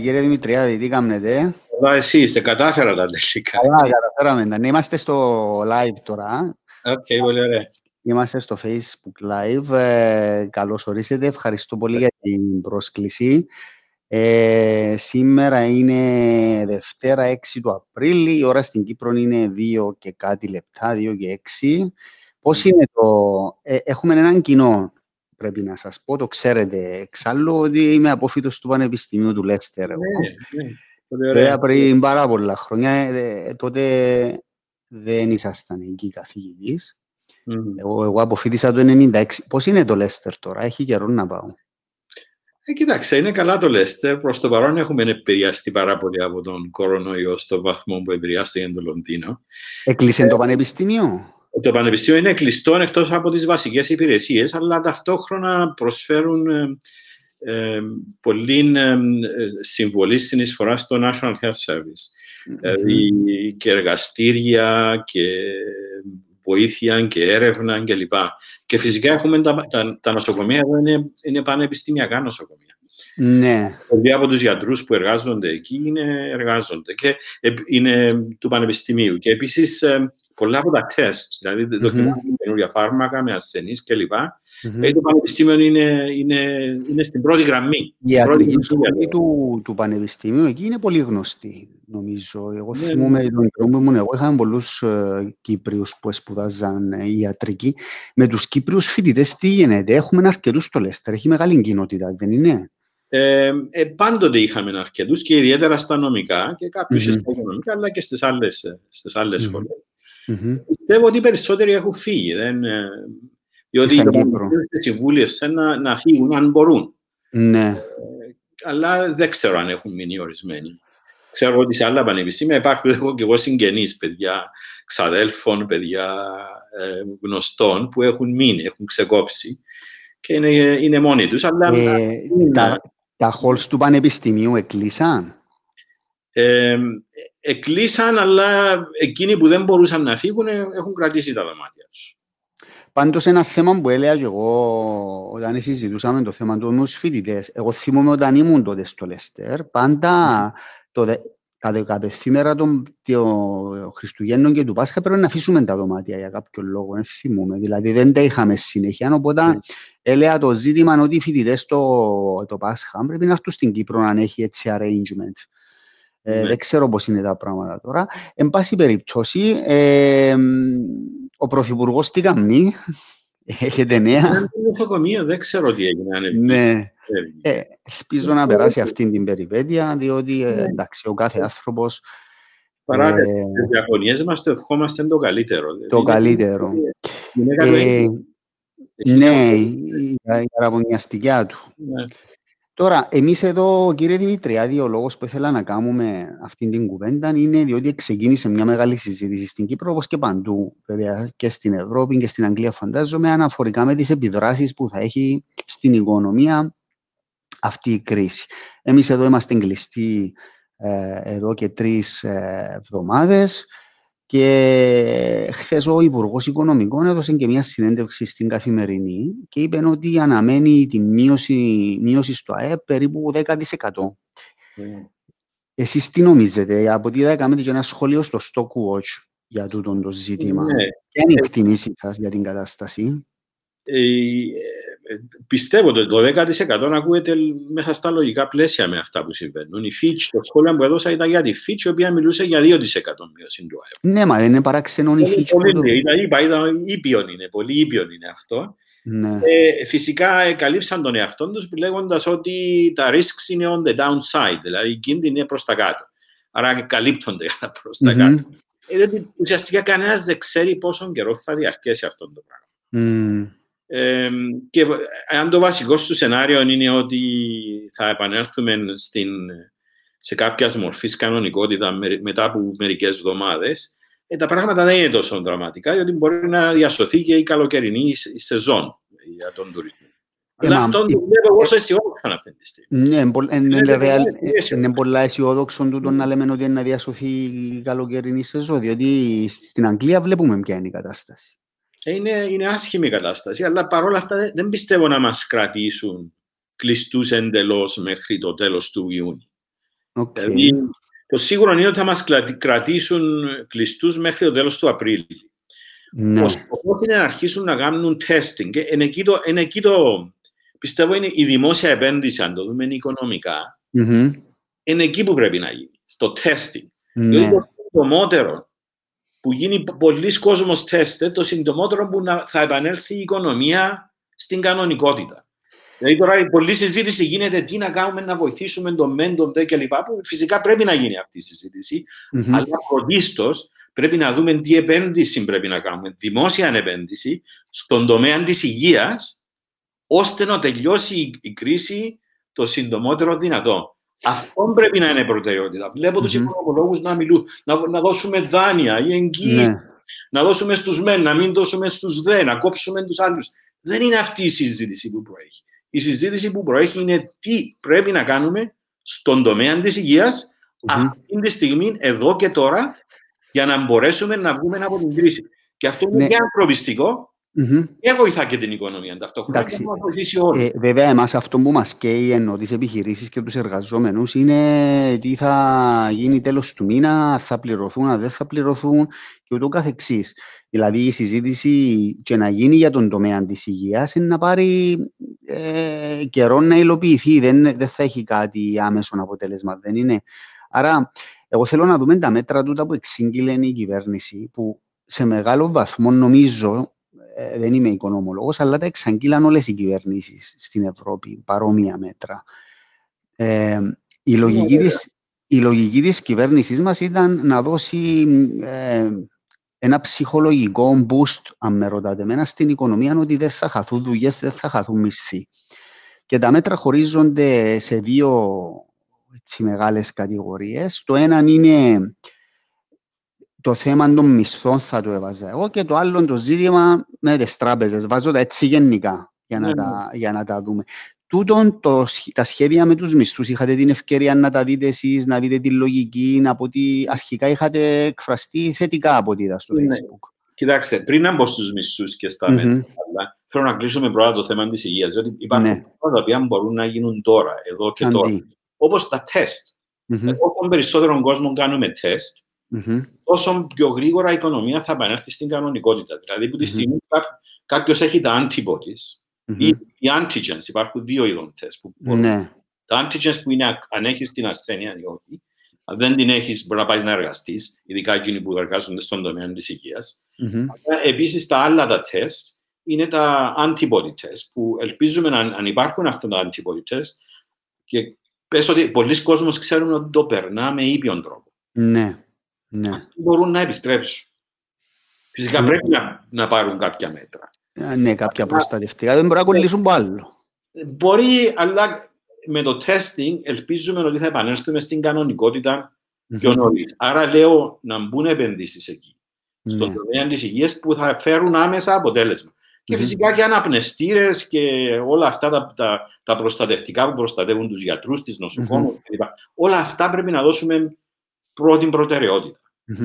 κύριε Δημητριάδη, τι κάνετε? Αλλά εσύ, σε κατάφερα τα τελικά. Καλά, καταφέραμε. Ναι, είμαστε στο live τώρα. Οκ, πολύ ωραία. Είμαστε στο Facebook Live. Καλώς ορίσετε. Ευχαριστώ πολύ για την πρόσκληση. Σήμερα είναι Δευτέρα 6 του Απρίλη. Η ώρα στην Κύπρο είναι 2 και κάτι λεπτά, 2 και 6. Πώς είναι έχουμε έναν κοινό, πρέπει να σας πω, το ξέρετε εξάλλου, ότι είμαι απόφοιτος του Πανεπιστημίου του Λέστερ. Ναι, πολύ ωραία. Πριν πάρα πολλά χρόνια, τότε δεν ήσασταν εκεί καθηγητής. Εγώ αποφοίτησα το 1996. Πώς είναι το Λέστερ τώρα, έχει καιρό να πάω? Κοίταξε, είναι καλά το Λέστερ. Προς το παρόν έχουμε επηρεαστεί πάρα πολύ από τον κορονοϊό στο βαθμό που επηρεάστηκε το Λονδίνο. Έκλεισε το πανεπιστήμιο? Το πανεπιστήμιο είναι κλειστό εκτός από τις βασικές υπηρεσίες, αλλά ταυτόχρονα προσφέρουν πολύ συμβολή συνεισφορά στο National Health Service. Δηλαδή και εργαστήρια και βοήθεια και έρευνα κλπ. Και φυσικά έχουμε τα νοσοκομεία εδώ, είναι πανεπιστημιακά νοσοκομεία. Ναι. Πολλοί από τους γιατρούς που εργάζονται εκεί εργάζονται και είναι του πανεπιστημίου. Και επίσης πολλά από τα τεστ, δηλαδή δοκιμάζουν καινούργια φάρμακα με ασθενείς κλπ. Το πανεπιστήμιο είναι στην πρώτη γραμμή. Η ιατρική σχολή του πανεπιστημίου εκεί είναι πολύ γνωστή, νομίζω. Εγώ θυμούμαι τον καιρό μου, εγώ είχαμε πολλούς Κύπριους που σπουδάζαν ιατρική. Με τους Κύπριους φοιτητές τι γίνεται? Έχουμε αρκετούς στο Λέστερ, έχει μεγάλη κοινότητα, δεν είναι? Πάντοτε είχαμε αρκετούς και ιδιαίτερα στα νομικά και κάποιους στα οικονομικά, αλλά και στις άλλες σχολές. Πιστεύω ότι οι περισσότεροι έχουν φύγει. Διότι οι συμβούλες να φύγουν αν μπορούν. Ναι. Αλλά δεν ξέρω αν έχουν μείνει ορισμένοι. Ξέρω ότι σε άλλα πανεπιστήμια υπάρχουν και εγώ συγγενείς, παιδιά ξαδέλφων, παιδιά γνωστών που έχουν μείνει, έχουν ξεκόψει και είναι μόνοι τους. Αλλά τα halls του πανεπιστημίου εκλείσαν? Εκλείσαν, αλλά εκείνοι που δεν μπορούσαν να φύγουν έχουν κρατήσει τα δωμάτια τους. Πάντως ένα θέμα που έλεγα και εγώ όταν συζητούσαμε το θέμα του φοιτητές, εγώ θυμούμαι όταν ήμουν τότε στο Λέστερ, πάντα τα 15 μέρα των Χριστουγέννων και του Πάσχα πρέπει να αφήσουμε τα δωμάτια για κάποιο λόγο, δεν θυμούμαι, δηλαδή δεν τα είχαμε συνέχεια, οπότε έλεγα το ζήτημα ότι οι φοιτητές το Πάσχα πρέπει να έρθουν στην Κύπρο αν έχει έτσι arrangement. Δεν ξέρω πώς είναι τα πράγματα τώρα. Εν πάση περιπτώσει, ο Πρωθυπουργός τι κάνει? Έχετε νέα? Είναι νοσοκομείο, δεν ξέρω τι έγινε. Ναι. Ελπίζω να περάσει αυτή την περιπέτεια, διότι εντάξει, ο κάθε άνθρωπος... Παρά τις διαφωνίες μας, το ευχόμαστε το καλύτερο. Το καλύτερο. Ναι, η αραβωνιαστικιά του. Τώρα, εμείς εδώ, κύριε Δημητριάδη, ο λόγος που ήθελα να κάνουμε αυτή την κουβέντα είναι διότι ξεκίνησε μια μεγάλη συζήτηση στην Κύπρο, όπως και παντού, βέβαια, και στην Ευρώπη και στην Αγγλία, φαντάζομαι, αναφορικά με τις επιδράσεις που θα έχει στην οικονομία αυτή η κρίση. Εμείς εδώ είμαστε κλειστοί εδώ και 3 εβδομάδες και χθες ο Υπουργός Οικονομικών έδωσε και μια συνέντευξη στην Καθημερινή και είπε ότι αναμένει τη μείωση στο ΑΕΠ περίπου 10%. Εσείς τι νομίζετε? Από ό,τι κάνετε και ένα σχόλιο στο Stockwatch για τούτο το ζήτημα. Ποια είναι η εκτιμήση σας για την κατάσταση? Πιστεύω ότι το 10% ακούγεται μέσα στα λογικά πλαίσια με αυτά που συμβαίνουν. Η Fitch, το σχόλιο που έδωσα ήταν για τη Fitch, η οποία μιλούσε για 2% μείωση του ΑΕΠ. Ναι, μα δεν είναι παράξενο η Fitch. Ήπιον είναι, πολύ ήπιον είναι αυτό. Ναι. Φυσικά καλύψαν τον εαυτό τους λέγοντας ότι τα risks είναι on the downside, δηλαδή οι κίνδυνοι είναι προς τα κάτω. Άρα καλύπτονται προς τα κάτω. Ουσιαστικά κανένας δεν ξέρει πόσο καιρό θα διαρκέσει αυτό το πράγμα. Και αν το βασικό σου σενάριο είναι ότι θα επανέλθουμε σε κάποια μορφή κανονικότητα μετά από μερικές εβδομάδες, τα πράγματα δεν είναι τόσο δραματικά, διότι μπορεί να διασωθεί και η καλοκαιρινή σεζόν για τον τουρισμό. Αλλά αυτό το βλέπω όσο αισιόδοξο αυτή τη στιγμή. Ναι, είναι πολλά αισιόδοξο να λέμε ότι να διασωθεί η καλοκαιρινή σεζόν, διότι στην Αγγλία βλέπουμε ποια είναι η κατάσταση. Είναι άσχημη η κατάσταση, αλλά παρόλα αυτά δεν πιστεύω να μας κρατήσουν κλειστούς εντελώς μέχρι το τέλος του Ιούνιου. Δηλαδή, το σίγουρο είναι ότι θα μας κρατήσουν κλειστούς μέχρι το τέλος του Απρίλη. Ο σκοπός είναι να αρχίσουν να κάνουν testing. Είναι εκεί πιστεύω είναι η δημόσια επένδυση, αν το δούμε οικονομικά, είναι εκεί που πρέπει να γίνει, στο testing. Δηλαδή το συντομότερο που γίνει πολλοί κόσμος τεστ, το συντομότερο που θα επανέλθει η οικονομία στην κανονικότητα. Δηλαδή τώρα η πολλή συζήτηση γίνεται τι να κάνουμε να βοηθήσουμε τον μεν, τον δε κλπ. Που φυσικά πρέπει να γίνει αυτή η συζήτηση, αλλά πρωτίστως πρέπει να δούμε τι επένδυση πρέπει να κάνουμε. Δημόσια επένδυση στον τομέα της υγείας, ώστε να τελειώσει η κρίση το συντομότερο δυνατό. Αυτό πρέπει να είναι προτεραιότητα. Βλέπω τους οικονομολόγους να μιλούν, να δώσουμε δάνεια ή εγγύηση, να δώσουμε στους μεν, να μην δώσουμε στους δε, να κόψουμε τους άλλους. Δεν είναι αυτή η συζήτηση που προέχει. Η συζήτηση που προέχει είναι τι πρέπει να κάνουμε στον τομέα της υγείας αυτή τη στιγμή, εδώ και τώρα, για να μπορέσουμε να βγούμε από την κρίση. Και αυτό είναι και ανθρωπιστικό και βοηθά και την οικονομία ταυτόχρονα. Βέβαια, εμάς αυτό που μας καίει ενώ τις επιχειρήσεις και τους εργαζόμενους είναι τι θα γίνει τέλος του μήνα, θα πληρωθούν, αν δεν θα πληρωθούν και ούτω καθεξής. Δηλαδή η συζήτηση και να γίνει για τον τομέα της υγείας είναι να πάρει καιρό να υλοποιηθεί, δεν θα έχει κάτι άμεσο αποτέλεσμα, δεν είναι. Άρα, εγώ θέλω να δούμε τα μέτρα τούτα που εξήγηλε η κυβέρνηση, που σε μεγάλο βαθμό νομίζω, δεν είμαι οικονομολόγος, αλλά τα εξαγγείλαν όλες οι κυβερνήσεις στην Ευρώπη, παρόμοια μέτρα. Η λογική της κυβέρνησής μας ήταν να δώσει ένα ψυχολογικό boost, αν με ρωτάτε εμένα, στην οικονομία, ότι δεν θα χαθούν δουλειές, δεν θα χαθούν μισθοί. Και τα μέτρα χωρίζονται σε δύο μεγάλες κατηγορίες. Το ένα είναι το θέμα των μισθών, θα το έβαζα εγώ, και το άλλο το ζήτημα με τις τράπεζες. Βάζω τα έτσι γενικά για να τα δούμε. Τούτον τα σχέδια με τους μισθούς, είχατε την ευκαιρία να τα δείτε εσείς, να δείτε τη λογική, από ότι αρχικά είχατε εκφραστεί θετικά από ό,τι είδα στο Facebook. Κοιτάξτε, πριν να μπω στους μισθούς και στα μέτρα, θέλω να κλείσουμε πρώτα το θέμα της υγείας, διότι υπάρχουν πράγματα τα οποία μπορούν να γίνουν τώρα, εδώ και τώρα. Όπως τα τεστ. Όσο περισσότερον κόσμο κάνουμε τεστ, όσο πιο γρήγορα η οικονομία θα επανέλθει στην κανονικότητα. Δηλαδή, που τη στιγμή κάποιος έχει τα antibodies ή οι antigens, υπάρχουν δύο είδων τεστ. Τα antigens που είναι αν έχεις την ασθένεια ή όχι. Αν δεν την έχεις, μπορεί να πάει να εργαστείς, ειδικά εκείνοι που εργάζονται στον τομέα της υγείας. Επίσης, τα άλλα τα τεστ είναι τα antibody test, που ελπίζουμε αν υπάρχουν αυτά τα antibody test και πες ότι πολλοί κόσμος ξέρουν ότι το περνά με ήπιον τρόπο. Ναι. Μπορούν να επιστρέψουν. Φυσικά πρέπει να πάρουν κάποια μέτρα. Ναι, κάποια προστατευτικά. Δεν μπορεί να κολλήσουν από άλλο. Μπορεί, αλλά με το testing ελπίζουμε ότι θα επανέλθουμε στην κανονικότητα πιο νωρίς. Άρα λέω να μπουν επενδύσεις εκεί. Στον τομέα της υγείας που θα φέρουν άμεσα αποτέλεσμα. Και φυσικά και αναπνευστήρες και όλα αυτά τα προστατευτικά που προστατεύουν τους γιατρούς, τις νοσοκόμους κλπ. Όλα αυτά πρέπει να δώσουμε πρώτη προτεραιότητα.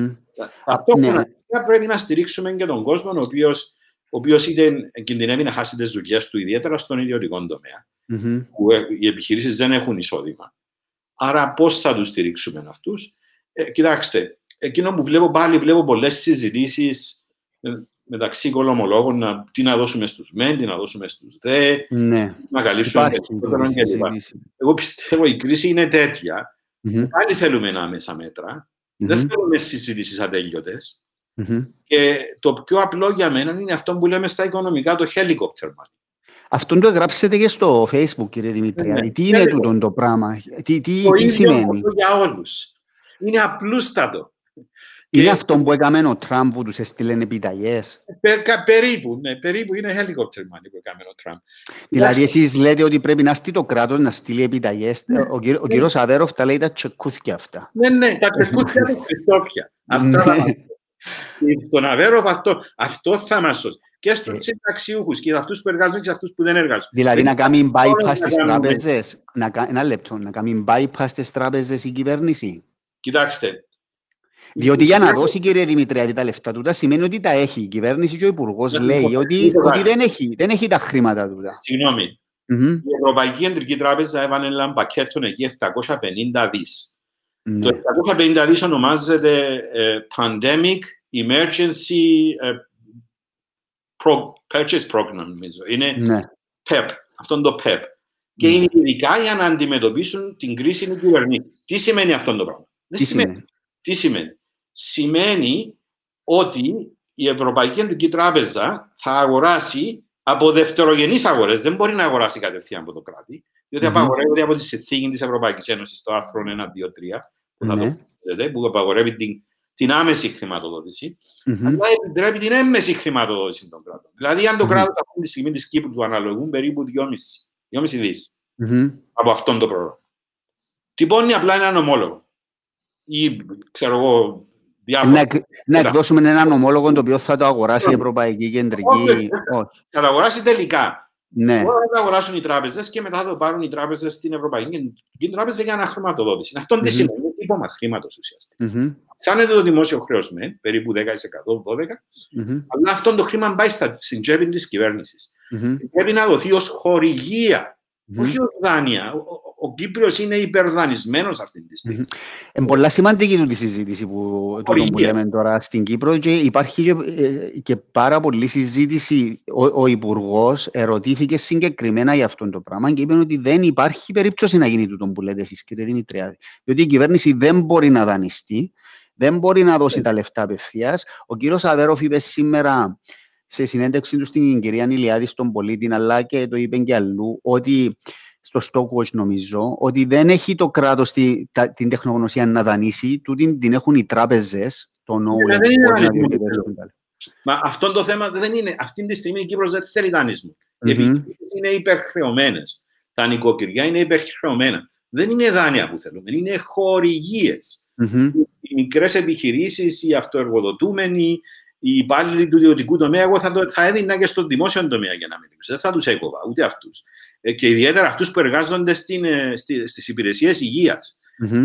Ταυτόχρονα πρέπει να στηρίξουμε και τον κόσμο ο οποίος κινδυνεύει να χάσει τις δουλειές του, ιδιαίτερα στον ιδιωτικό τομέα, που οι επιχειρήσεις δεν έχουν εισόδημα. Άρα πώς θα τους στηρίξουμε αυτούς? Κοιτάξτε, εκείνο που βλέπω πολλές συζητήσεις μεταξύ οικονομολόγων, τι να δώσουμε στους μεν, τι να δώσουμε στους δε, να καλύψουμε περισσότερο κλπ. Εγώ πιστεύω η κρίση είναι τέτοια. Πάλι θέλουμε άμεσα μέτρα. Δεν θέλουμε συζητήσεις ατέλειωτες. Και το πιο απλό για μένα είναι αυτό που λέμε στα οικονομικά, το helicopter money. Αυτό το γράψετε και στο Facebook, κύριε Δημητριάδη. Τι είναι τούτο το πράγμα, τι σημαίνει? Για όλους. Είναι απλούστατο. Είναι αυτό που έκαμε ο Τραμπ που τους έστειλεν επιταγές? Περίπου είναι helicopter money που έκαμε ο Τραμπ. Δηλαδή εσείς λέτε ότι πρέπει να έρθει το κράτος να στείλει επιταγές. Ο κύριος Αβέροφ τα λέει τα τσεκούθια αυτά. Ναι, τα τσεκούθια του Χριστόφια. Στον Αβέροφ αυτό θα μας σώσει. Και στους συνταξιούχους και αυτούς που εργάζονται και αυτούς που δεν εργάζονται. Δηλαδή να κάνει bypass στις τράπεζες. Ένα λεπτό, να κάνει bypass στις τράπεζες η κυβέρνηση. Κοιτάξτε. Διότι για να δώσει, κύριε Δημητριάδη, τα λεφτά τούτα σημαίνει ότι τα έχει. Η κυβέρνηση και ο Υπουργός λέει ότι δεν έχει τα χρήματα τούτα. Συγγνώμη. Η Ευρωπαϊκή Κεντρική Τράπεζα έβαλε ένα πακέτο εκεί 750 δις. Το 750 δις ονομάζεται Pandemic Emergency Purchase Program, νομίζω. Είναι PEP, αυτό το PEP. Και είναι ειδικά για να αντιμετωπίσουν την κρίση των κυβερνήσεων. Τι σημαίνει αυτό το πράγμα? Τι σημαίνει? Σημαίνει ότι η Ευρωπαϊκή Κεντρική Τράπεζα θα αγοράσει από δευτερογενείς αγορές. Δεν μπορεί να αγοράσει κατευθείαν από το κράτη, διότι απαγορεύεται από τη συνθήκη της Ευρωπαϊκής Ένωσης, το άρθρο 1, 2, 3, που απαγορεύει την άμεση χρηματοδότηση, αλλά επιτρέπει την έμμεση χρηματοδότηση των κράτων. Δηλαδή, αν το κράτος αυτή τη στιγμή της Κύπρου του αναλογούν περίπου 2,5 δις από αυτόν το πρόγραμμα. Τυπώνει απλά έναν ομόλογο. Ή, ξέρω εγώ, να εκδώσουμε έναν ομόλογο το οποίο θα το αγοράσει η Ευρωπαϊκή Κεντρική. Θα το αγοράσει τελικά. Τώρα θα το αγοράσουν οι τράπεζες και μετά θα το πάρουν οι τράπεζες στην Ευρωπαϊκή Κεντρική Τράπεζα για αναχρηματοδότηση. Αυτό τι σημαίνει? Είναι τύπωμα χρήματος ουσιαστικά. Αυξάνεται το δημόσιο χρέος με περίπου 10%, 12%, αλλά αυτό το χρήμα πάει στην τσέπη της κυβέρνησης. Πρέπει να δοθεί ως χορηγία. Όχι ως δάνεια. Ο Κύπριος είναι υπερδανισμένος αυτή τη στιγμή. Είναι πολλά σημαντική τη συζήτηση που λέμε τώρα στην Κύπρο και υπάρχει και πάρα πολλή συζήτηση. Ο Υπουργός ερωτήθηκε συγκεκριμένα για αυτό το πράγμα και είπε ότι δεν υπάρχει περίπτωση να γίνει τούτο που λέτε εσείς, κύριε Δημητριάδη. Διότι η κυβέρνηση δεν μπορεί να δανειστεί, δεν μπορεί να δώσει τα λεφτά απευθείας. Ο κύριος Αβέροφ είπε σήμερα σε συνέντευξη του στην κυρία Ηλιάδη στον Πολίτη, αλλά και το είπε και αλλού, ότι στο Stockwatch νομίζω, ότι δεν έχει το κράτος την τεχνογνωσία να δανείσει, τούτη την έχουν οι τράπεζες, το know. Μα αυτό το θέμα δεν είναι. Αυτή τη στιγμή η Κύπρος δεν θέλει δανεισμό. Οι επιχειρήσεις είναι υπερχρεωμένες. Τα νοικοκυριά είναι υπερχρεωμένα. Δεν είναι δάνεια που θέλουμε, είναι χορηγίες. Οι μικρές επιχειρήσεις, οι αυτοεργοδοτούμενοι, οι υπάλληλοι του ιδιωτικού τομέα, εγώ θα έδινα και στον δημόσιο τομέα για να μην λείψω. Δεν θα τους έκοβα, ούτε αυτούς. Και ιδιαίτερα αυτούς που εργάζονται στις υπηρεσίες υγείας.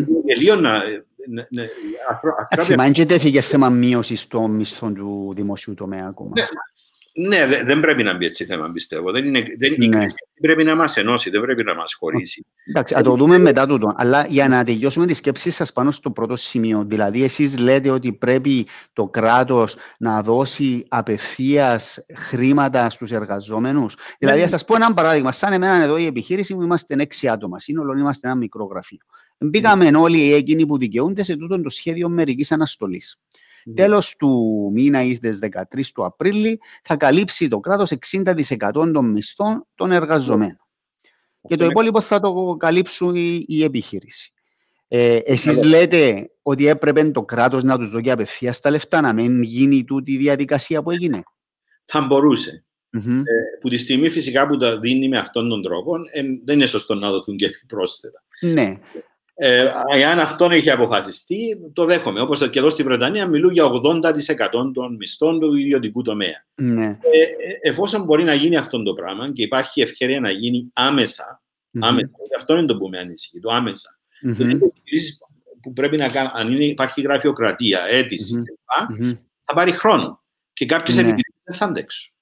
Σημαίνει και τέθηκε θέμα μείωσης των μισθών του δημοσίου τομέα ακόμα. Ναι, δεν πρέπει να μπει έτσι θέμα, πιστεύω. Πρέπει να μας ενώσει, δεν πρέπει να μας χωρίσει. Εντάξει, θα το δούμε μετά τούτο. Αλλά για να τελειώσουμε τη σκέψη σας πάνω στο πρώτο σημείο. Δηλαδή, εσείς λέτε ότι πρέπει το κράτος να δώσει απευθείας χρήματα στους εργαζόμενους. Δηλαδή, θα σας πω ένα παράδειγμα. Σαν εμένα εδώ η επιχείρηση μου είμαστε 6 άτομα. Σύνολο είμαστε ένα μικρό γραφείο. Μπήκαμε όλοι εκείνοι που δικαιούνται σε τούτο το σχέδιο μερικής αναστολής. Τέλος του μήνα ή στις 13 του Απρίλη θα καλύψει το κράτος 60% των μισθών των εργαζομένων. Και το υπόλοιπο θα το καλύψουν η επιχείρηση. Εσείς λέτε ότι έπρεπε το κράτος να τους δώσει απευθείας τα λεφτά, να μην γίνει τούτη η διαδικασία που έγινε. Θα μπορούσε. Που τη στιγμή φυσικά που τα δίνει με αυτόν τον τρόπο, δεν είναι σωστό να δοθούν και πρόσθετα. Ναι. Εάν αυτό έχει αποφασιστεί, το δέχομαι. Όπως και εδώ στη Βρετανία μιλούν για 80% των μισθών του ιδιωτικού τομέα. Ναι. Εφόσον μπορεί να γίνει αυτό το πράγμα και υπάρχει ευκαιρία να γίνει άμεσα, αυτό είναι το που με ανησυχεί, το άμεσα. Που πρέπει να κάνει, αν υπάρχει γραφειοκρατία, αίτηση, θα πάρει χρόνο. Και κάποιες επιχειρήσεις δεν θα αντέξουν.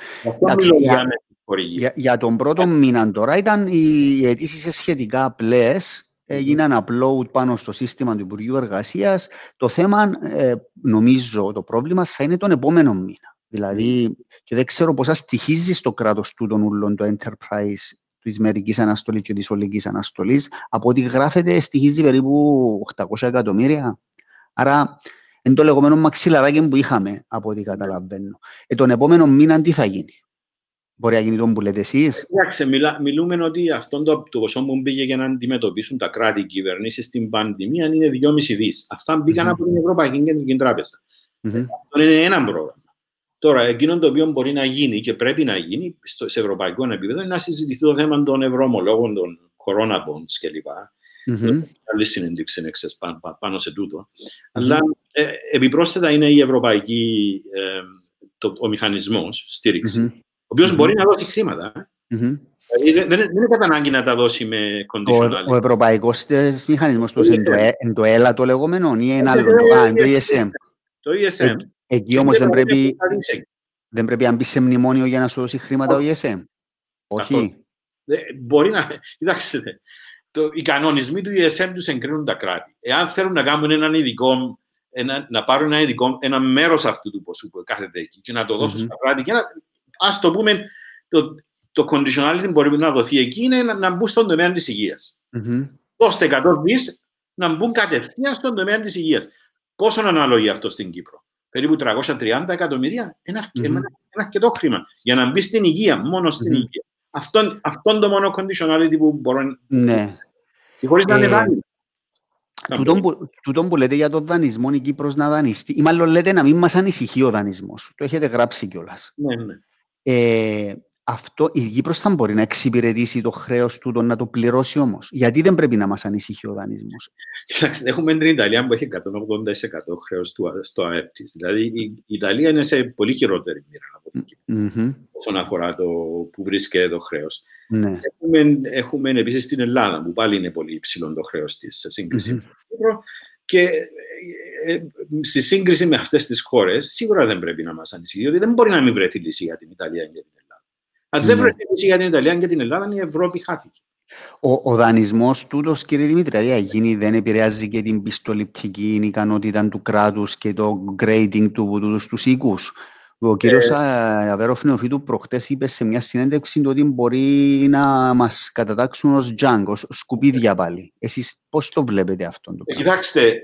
Για τον πρώτο μήνα τώρα ήταν οι αιτήσεις σχετικά απλές. Έγιναν upload πάνω στο σύστημα του Υπουργείου Εργασίας. Το θέμα, νομίζω, το πρόβλημα θα είναι τον επόμενο μήνα. Δηλαδή, και δεν ξέρω πόσα στοιχίζει στο κράτος τούτων ούλων το enterprise της μερικής αναστολής και της ολικής αναστολής. Από ό,τι γράφεται, στοιχίζει περίπου 800 εκατομμύρια. Άρα, είναι το λεγόμενο μαξιλαράκι που είχαμε, από ό,τι καταλαβαίνω. Τον επόμενο μήνα τι θα γίνει? Μπορεί να γίνει το που λέτε εσείς. Εντάξει, μιλούμε ότι αυτό το ποσό που πήγε για να αντιμετωπίσουν τα κράτη, οι κυβερνήσεις στην πανδημία είναι 2,5 δις. Αυτά μπήκαν από την Ευρωπαϊκή Κεντρική Τράπεζα. Αυτό είναι ένα πρόγραμμα. Τώρα, εκείνο το οποίο μπορεί να γίνει και πρέπει να γίνει σε ευρωπαϊκό επίπεδο είναι να συζητηθεί το θέμα των ευρωομολόγων, των corona bonds κλπ. Άλλη συνέντευξη πάνω σε τούτο. Αλλά επιπρόσθετα είναι η ευρωπαϊκή, ο μηχανισμός στήριξη. Ο οποίος μπορεί να δώσει χρήματα. Δηλαδή, δεν είναι κατά ανάγκη να τα δώσει με conditional. Ο ευρωπαϊκός μηχανισμός είναι το ΕΛΑ το λεγόμενο ή ένα άλλο, το ESM. Το ESM. Εκεί όμως δεν πρέπει να μπει σε μνημόνιο για να σου δώσει χρήματα ο ESM. Όχι. Μπορεί να... Κοιτάξτε, οι κανονισμοί του ESM τους εγκρίνουν τα κράτη. Εάν θέλουν να κάνουν να πάρουν ένα μέρος αυτού του ποσού που κάθεται εκεί και να το δώσουν στα κράτη, και ας το πούμε, το conditionality μπορεί να δοθεί εκεί, είναι να μπουν στον τομέα της υγείας. Δώστε 100 δις να μπουν κατευθείαν στον τομέα της υγείας. Πόσο αναλογεί αυτό στην Κύπρο? Περίπου 330 εκατομμύρια. Ένα αρκετό χρήμα για να μπει στην υγεία, μόνο στην υγεία. Αυτό το μόνο conditionality που μπορώ να... Χωρίς να είναι δάνειο. Τούτον που λέτε για τον δανεισμό, η Κύπρος να δανειστεί, ή μάλλον λέτε να μην μας ανησυχεί ο δανεισμός. Το έχετε γράψει κιόλας. Ναι. Η Κύπρος θα μπορεί να εξυπηρετήσει το χρέος του, να το πληρώσει όμως? Γιατί δεν πρέπει να μας ανησυχεί ο δανεισμός? Έχουμε την Ιταλία που έχει 180% χρέος στο ΑΕΠ της. Δηλαδή η Ιταλία είναι σε πολύ χειρότερη μοίρα από την Κύπρο όσον αφορά το που βρίσκεται το χρέος. Ναι. Έχουμε επίσης την Ελλάδα που πάλι είναι πολύ υψηλό το χρέος της σε σύγκριση με την Κύπρο. Και στη σύγκριση με αυτές τις χώρες σίγουρα δεν πρέπει να μας ανησυχεί, γιατί δεν μπορεί να μην βρεθεί λύση για την Ιταλία και την Ελλάδα. Αν δεν βρεθεί λύση για την Ιταλία και την Ελλάδα, η Ευρώπη χάθηκε. Ο δανεισμός τούτος, κύριε Δημητρία, δεν επηρεάζει και την πιστοληπτική ικανότητα του κράτους και το grading τους οίκους? Ο κύριος Αβέροφ Νεοφίτου προχτές είπε σε μια συνέντευξη ότι μπορεί να μας κατατάξουν ως junk, ως σκουπίδια πάλι. Εσείς πώς το βλέπετε αυτό? Κοιτάξτε,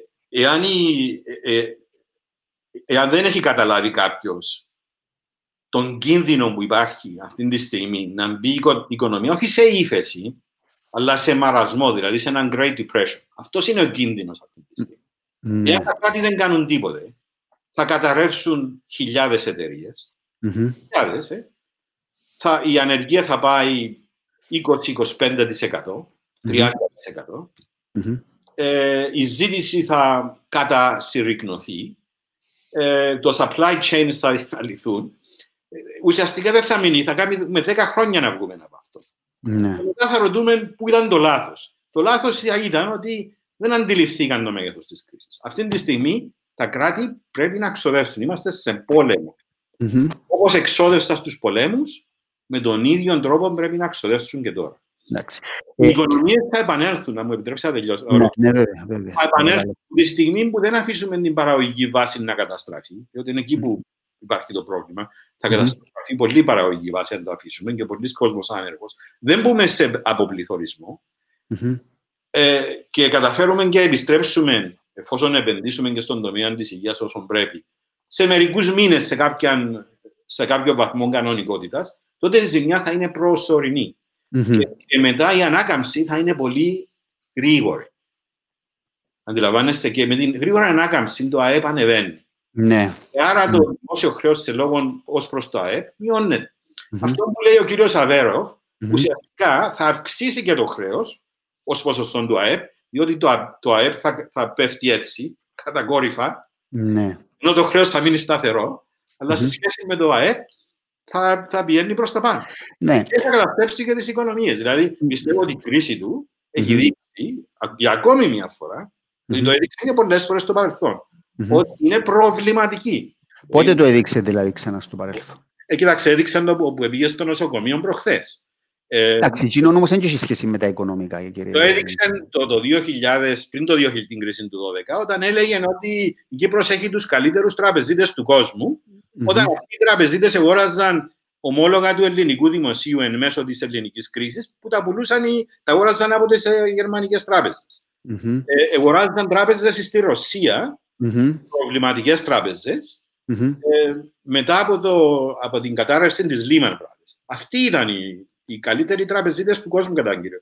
εάν δεν έχει καταλάβει κάποιος τον κίνδυνο που υπάρχει αυτή τη στιγμή να μπει η οικονομία, όχι σε ύφεση, αλλά σε μαρασμό, δηλαδή σε έναν Great Depression. Αυτός είναι ο κίνδυνος αυτή τη στιγμή. Εάν τα κράτη δεν κάνουν τίποτε, θα καταρρεύσουν χιλιάδες εταιρείες. Χιλιάδες, η ανεργία θα πάει 20-25%, 30%. Η ζήτηση θα κατασυρρικνωθεί. Το supply chains θα αληθούν. Ουσιαστικά δεν θα μείνει, θα κάνει με 10 χρόνια να βγούμε από αυτό. Και μετά θα ρωτούμε πού ήταν το λάθος. Το λάθος ήταν ότι δεν αντιληφθήκαν το μέγεθος της κρίσης. Αυτή τη στιγμή τα κράτη πρέπει να ξοδεύσουν. Είμαστε σε πόλεμο. Όπως εξόδευσαν στους πολέμους, με τον ίδιο τρόπο πρέπει να ξοδεύσουν και τώρα. Οι οικονομίες θα επανέλθουν, να μου επιτρέψετε να τελειώσω. Θα επανέλθουν τη στιγμή που δεν αφήσουμε την παραγωγική βάση να καταστραφεί, διότι είναι εκεί που υπάρχει το πρόβλημα. Θα καταστραφεί πολύ παραγωγική βάση αν το αφήσουμε και πολλοί κόσμος άνεργος. Δεν μπούμε σε αποπληθωρισμό και καταφέρουμε και επιστρέψουμε, εφόσον επενδύσουμε και στον τομέα της υγείας όσον πρέπει, σε μερικούς μήνες σε κάποιο βαθμό κανονικότητας, τότε η ζημιά θα είναι προσωρινή. Και μετά η ανάκαμψη θα είναι πολύ γρήγορη. Αντιλαμβάνεστε, και με την γρήγορη ανάκαμψη το ΑΕΠ ανεβαίνει. Άρα το δημόσιο χρέος σε λόγο ως προς το ΑΕΠ μειώνεται. Αυτό που λέει ο κύριος Αβέροφ, ουσιαστικά θα αυξήσει και το χρέος ως ποσοστό του ΑΕΠ, διότι το ΑΕΠ θα πέφτει έτσι, κατακόρυφα, ενώ το χρέος θα μείνει σταθερό, αλλά σε σχέση με το ΑΕΠ θα πηγαίνει προς τα πάνω. Και θα καταστρέψει και τις οικονομίες. Δηλαδή, πιστεύω ότι η κρίση του έχει δείξει για ακόμη μια φορά, δηλαδή το έδειξε και πολλές φορές στο παρελθόν, ότι είναι προβληματική. Πότε το έδειξε δηλαδή ξανά στο παρελθόν? Κοιτάξτε, έδειξε το που πήγε στο νοσοκομείο προχθές. Εντάξει, εκείνο όμως δεν έχει σχέση με τα οικονομικά, κύριε. Το έδειξε το 2000, πριν την κρίση του 2012, όταν έλεγε ότι η Κύπρος έχει τους καλύτερους τραπεζίτες του κόσμου, όταν αυτοί οι τραπεζίτες αγόραζαν ομόλογα του ελληνικού δημοσίου εν μέσω της ελληνικής κρίσης, που τα αγόραζαν από τις γερμανικές τράπεζες. Αγοράζαν τράπεζες στη Ρωσία, προβληματικές τράπεζες, μετά από την κατάρρευση της Lehman Brothers. Αυτοί ήταν οι καλύτεροι τραπεζίτες του κόσμου, κατά κύριο.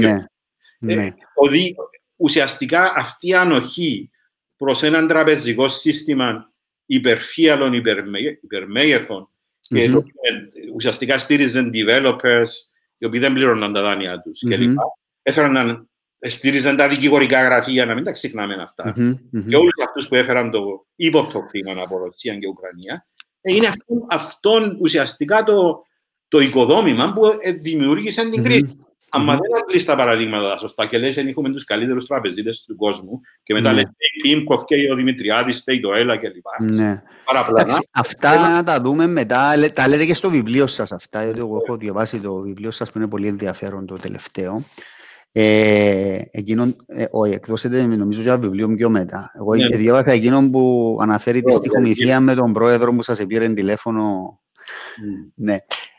Ουσιαστικά αυτή η ανοχή προς έναν τραπεζικό σύστημα υπερφύαλων, υπερμέγεθων και ουσιαστικά στήριζαν developers οι οποίοι δεν πλήρωναν τα δάνεια τους κλπ. Στήριζαν τα δικηγορικά γραφεία, να μην τα ξεχνάμε αυτά. Και όλους αυτούς που έφεραν το ύποπτο χρήμα από Ρωσία και Ουκρανία. Είναι αυτόν ουσιαστικά το οικοδόμημα που δημιούργησαν την κρίση. Αν δεν αντλείς τα παραδείγματα σωστά και λες έχουμε τους καλύτερους τραπεζίτες του κόσμου και μετά λες η Τίμκοφ και ο Δημητριάδης, το ΕΛΑ κλπ. Αυτά να τα δούμε μετά, τα λέτε και στο βιβλίο σας αυτά, γιατί εγώ έχω διαβάσει το βιβλίο σας που είναι πολύ ενδιαφέρον το τελευταίο. Όχι, εκδώσετε νομίζω για βιβλίο πιο μετά. Εγώ διάβασα εκείνον που αναφέρει τη στοιχομηθεία με τον πρόεδρο που σας πήρε τηλέφωνο. Ναι.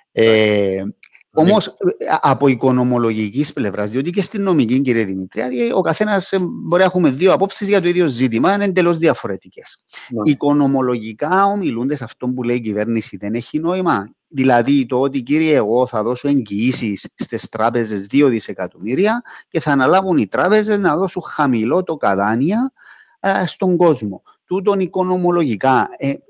Όμως, από οικονομολογικής πλευράς, διότι και στην νομική, κύριε Δημητρία, ο καθένας μπορεί να έχουμε δύο απόψεις για το ίδιο ζήτημα, είναι εντελώς διαφορετικές. Οικονομολογικά, ομιλούνται σε αυτό που λέει η κυβέρνηση, δεν έχει νόημα. Δηλαδή, το ότι, κύριε, εγώ θα δώσω εγγυήσεις στις τράπεζες 2 δισεκατομμύρια και θα αναλάβουν οι τράπεζες να δώσουν χαμηλό το καδάνια στον κόσμο. Τούτον οικονομολογικά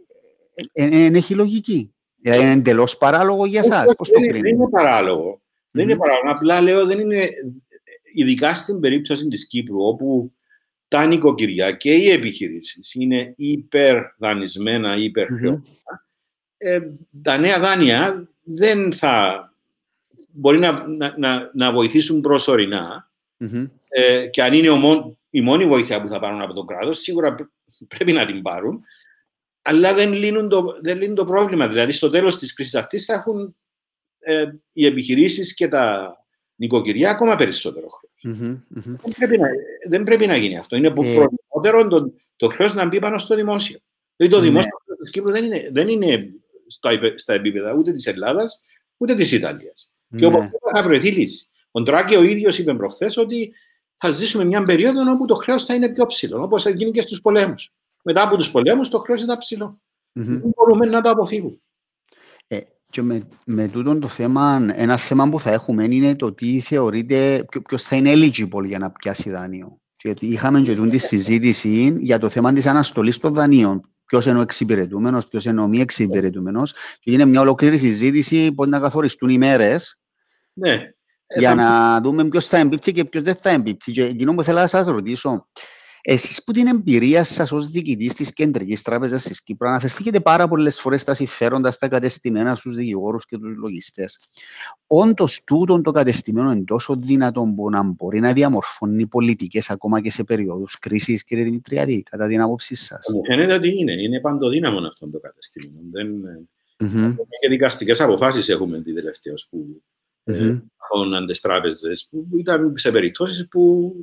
έχει λογική. Είναι εντελώς παράλογο για εσάς. Πώς το κρίνετε? Δεν είναι παράλογο. Δεν είναι παράλογο. Απλά λέω, δεν είναι, ειδικά στην περίπτωση της Κύπρου, όπου τα νοικοκυριά και οι επιχειρήσεις είναι υπερδανεισμένα, υπερχρεωμένα, τα νέα δάνεια δεν θα μπορεί να βοηθήσουν προσωρινά. Και αν είναι η μόνη βοήθεια που θα πάρουν από το κράτος, σίγουρα πρέπει να την πάρουν. Αλλά δεν λύνουν το πρόβλημα. Δηλαδή, στο τέλος της κρίσης αυτής θα έχουν οι επιχειρήσεις και τα νοικοκυριά ακόμα περισσότερο χρέος. Δεν πρέπει να γίνει αυτό. Είναι προτιμότερο το χρέος να μπει πάνω στο δημόσιο. Δηλαδή, το δημόσιο χρέος της Κύπρου δεν είναι στα επίπεδα ούτε της Ελλάδας ούτε της Ιταλίας. Και όπως θα βρεθεί λύση. Ο Ντράγκη ο ίδιος είπε προχθές ότι θα ζήσουμε μια περίοδο όπου το χρέος θα είναι πιο ψηλό, όπως θα γίνει και στους πολέμους. Μετά από τους πολέμους το χρέος ήταν ψηλό. Δεν μπορούμε να το αποφύγουμε. Και με τούτον το θέμα, ένα θέμα που θα έχουμε είναι το τι θεωρείται, ποιος θα είναι eligible για να πιάσει δάνειο. Γιατί είχαμε και τη συζήτηση για το θέμα της αναστολής των δανείων. Ποιος είναι ο εξυπηρετούμενος, ποιος είναι ο μη εξυπηρετούμενος. Και είναι μια ολόκληρη συζήτηση που να καθοριστούν οι μέρες. Ναι. Για να δούμε ποιος θα εμπίπτει και ποιος δεν θα εμπίπτει. Και εκείνο που θέλω να σας ρωτήσω, εσείς που την εμπειρία σας ως διοικητής της Κεντρικής Τράπεζας της Κύπρου αναφερθήκετε πάρα πολλές φορές στα συμφέροντα, στα κατεστημένα, στους δικηγόρους και τους λογιστές. Όντως τούτον το κατεστημένο είναι τόσο δυνατόν που να μπορεί να διαμορφώνει πολιτικές ακόμα και σε περίοδους κρίσης, κύριε Δημητριάδη, κατά την άποψή σας? Μου φαίνεται ότι είναι παντοδύναμο αυτό το κατεστημένο. Και δικαστικές αποφάσεις έχουμε τη τελευταίες που έχουν τις τράπεζες, που ήταν σε περιπτώσεις που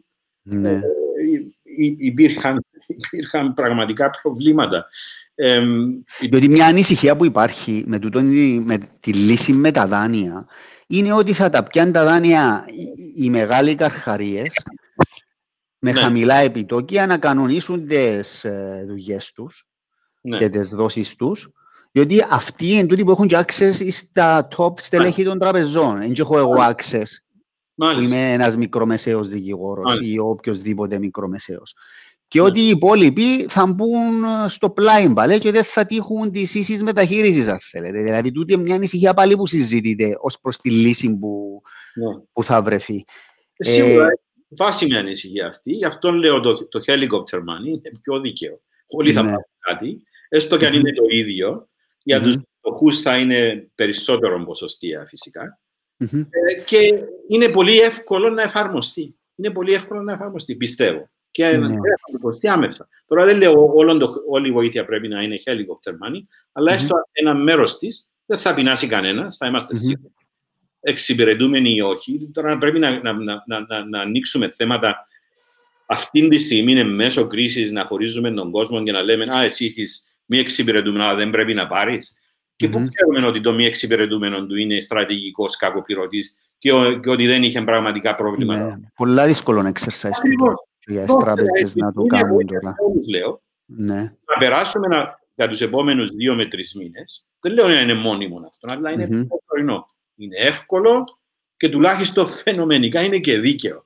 υπήρχαν πραγματικά προβλήματα. Διότι μια ανησυχία που υπάρχει με τη λύση με τα δάνεια είναι ότι θα τα πιάνουν τα δάνεια οι μεγάλοι καρχαρίες με χαμηλά επιτόκια να κανονίσουν τις δουλειές τους και τις δόσεις τους, διότι αυτοί είναι τούτοι που έχουν και access στα top στελέχη των τραπεζών. Δεν έχω εγώ access. Που είμαι ένας μικρομεσαίος δικηγόρος ή οποιοσδήποτε μικρομεσαίος. Και ότι οι υπόλοιποι θα μπουν στο πλάι και δεν θα τύχουν τις ίσης μεταχείρισης, αν θέλετε. Δηλαδή, τούτη είναι μια ανησυχία πάλι που συζητείται ως προς τη λύση που θα βρεθεί. Σίγουρα, βάσιμη ανησυχία αυτή. Γι' αυτό λέω το helicopter money είναι πιο δίκαιο. Όλοι θα πάρουν κάτι, έστω και αν είναι το ίδιο. Για τους φτωχούς θα είναι περισσότερο ποσοστία φυσικά. Και είναι πολύ εύκολο να εφαρμοστεί. Πιστεύω. Και να εφαρμοστεί άμεσα. Τώρα δεν λέω όλη η βοήθεια πρέπει να είναι helicopter money, αλλά έστω ένα μέρος της δεν θα πεινάσει κανένας, θα είμαστε σίγουροι. Εξυπηρετούμενοι ή όχι. Τώρα πρέπει να ανοίξουμε θέματα αυτή τη στιγμή, είναι μέσω κρίσης, να χωρίζουμε τον κόσμο και να λέμε εσύ έχεις μη εξυπηρετούμενο, αλλά δεν πρέπει να πάρεις. Και πού ξέρουμε ότι το μη εξυπηρετούμενο του είναι στρατηγικός κακοπληρωτής και ότι δεν είχε πραγματικά πρόβλημα. Πολλά δύσκολο να εξερσάεις για τις τράπεζες να το κάνουν τώρα. Λέω, να περάσουμε για τους επόμενους 2 με 3 μήνες. Δεν λέω να είναι μόνιμο αυτό, αλλά είναι προσωρινό. Είναι εύκολο και τουλάχιστον φαινομενικά είναι και δίκαιο.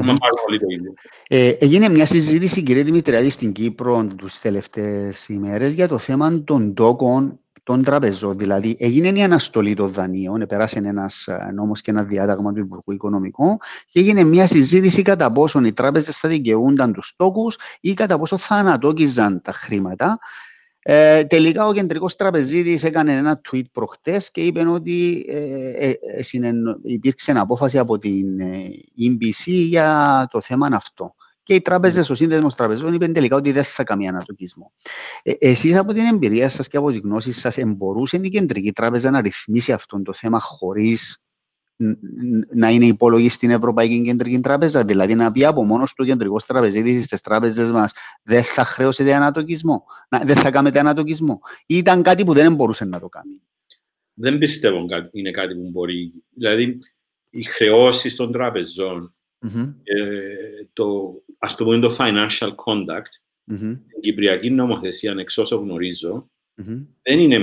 Έγινε μια συζήτηση, κύριε Δημητριάδη, στην Κύπρο τις τελευταίες ημέρες για το θέμα των τόκων των τραπεζών. Δηλαδή, έγινε η αναστολή των δανείων, πέρασε ένας νόμος και ένα διάταγμα του Υπουργού Οικονομικού και έγινε μια συζήτηση κατά πόσον οι τράπεζες θα δικαιούνταν τους τόκους ή κατά πόσο θα ανατόκιζαν τα χρήματα. Τελικά ο κεντρικός τραπεζίτης έκανε ένα tweet προχτές και είπε ότι υπήρξε απόφαση από την EBC για το θέμα αυτό. Και οι τράπεζες, ο σύνδεσμος τραπεζών, είπαν τελικά ότι δεν θα κάνει ανατοκισμό. Εσείς από την εμπειρία σας και από τις γνώσεις σας, μπορούσε η κεντρική τράπεζα να ρυθμίσει αυτό το θέμα χωρίς να είναι υπόλογη στην Ευρωπαϊκή Κεντρική Τράπεζα, δηλαδή να πει από μόνος του κεντρικός τραπεζίτης στις τράπεζες μας δεν θα χρέωσετε ανατοκισμό, δεν θα κάνετε ανατοκισμό, ή ήταν κάτι που δεν μπορούσε να το κάνει? Δεν πιστεύω είναι κάτι που μπορεί. Δηλαδή, οι χρεώσεις των τραπεζών, ας το πούμε το financial conduct, στην κυπριακή νομοθεσία, εξ όσο γνωρίζω, δεν είναι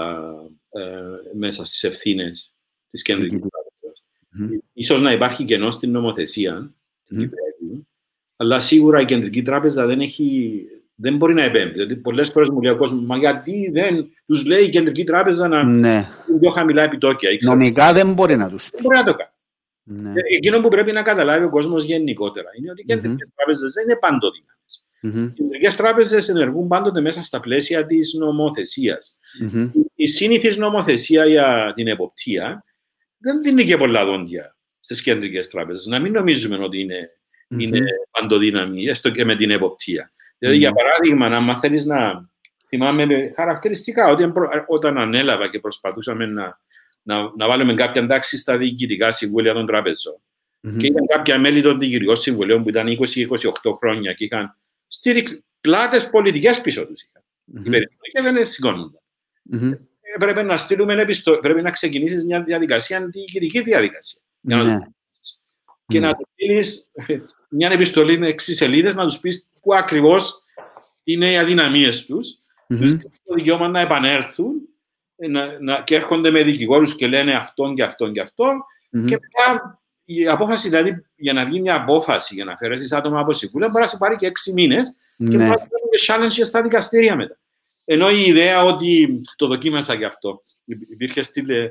μέσα στις ευθύνες της Κεντρικής Τράπεζας. Ίσως να υπάρχει κενό στην νομοθεσία, την κυπριακή, αλλά σίγουρα η Κεντρική Τράπεζα δεν μπορεί να επέμβει. Δηλαδή, πολλές φορές μου λέει ο κόσμος, μα γιατί δεν τους λέει η Κεντρική Τράπεζα να είναι πιο χαμηλά επιτόκια? Νομικά δεν μπορεί να τους πει. Δεν μπορεί να το κάνει. Εκείνο που πρέπει να καταλάβει ο κόσμος γενικότερα είναι ότι οι κεντρικές τράπεζες δεν είναι παντοδύναμες. Οι κεντρικές τράπεζες ενεργούν πάντοτε μέσα στα πλαίσια της νομοθεσίας. Η σύνηθις νομοθεσία για την εποπτεία δεν δίνει και πολλά δόντια στις κεντρικές τράπεζες. Να μην νομίζουμε ότι είναι παντοδύναμη, έστω και με την εποπτεία. Δηλαδή, για παράδειγμα, αν θέλεις να θυμάμαι χαρακτηριστικά ότι όταν ανέλαβα και προσπαθούσαμε να βάλουμε κάποια τάξη στα διοικητικά συμβούλια των τραπεζών. Και ήταν κάποια μέλη των διοικητικών συμβουλίων που ήταν 20-28 χρόνια και είχαν στήριξει πλάτες πολιτικές πίσω τους. Και δεν σηκώνονταν. Πρέπει να στείλουμε πρέπει να ξεκινήσεις μια διαδικασία, διοικητική διαδικασία. Και να του στείλεις μια επιστολή με 6 σελίδες να τους πεις πού ακριβώς είναι οι αδυναμίες τους, τους στείλεις το δικαίωμα να επανέλθουν και έρχονται με δικηγόρους και λένε αυτόν και αυτόν και αυτόν. Και μετά η απόφαση, δηλαδή, για να βγει μια απόφαση για να αφαιρέσεις άτομα από συμβούλια, μπορεί να σε πάρει και 6 μήνες και μπορεί να κάνουμε challenge στα δικαστήρια μετά. Ενώ η ιδέα ότι το δοκίμασα γι' αυτό, υπήρχε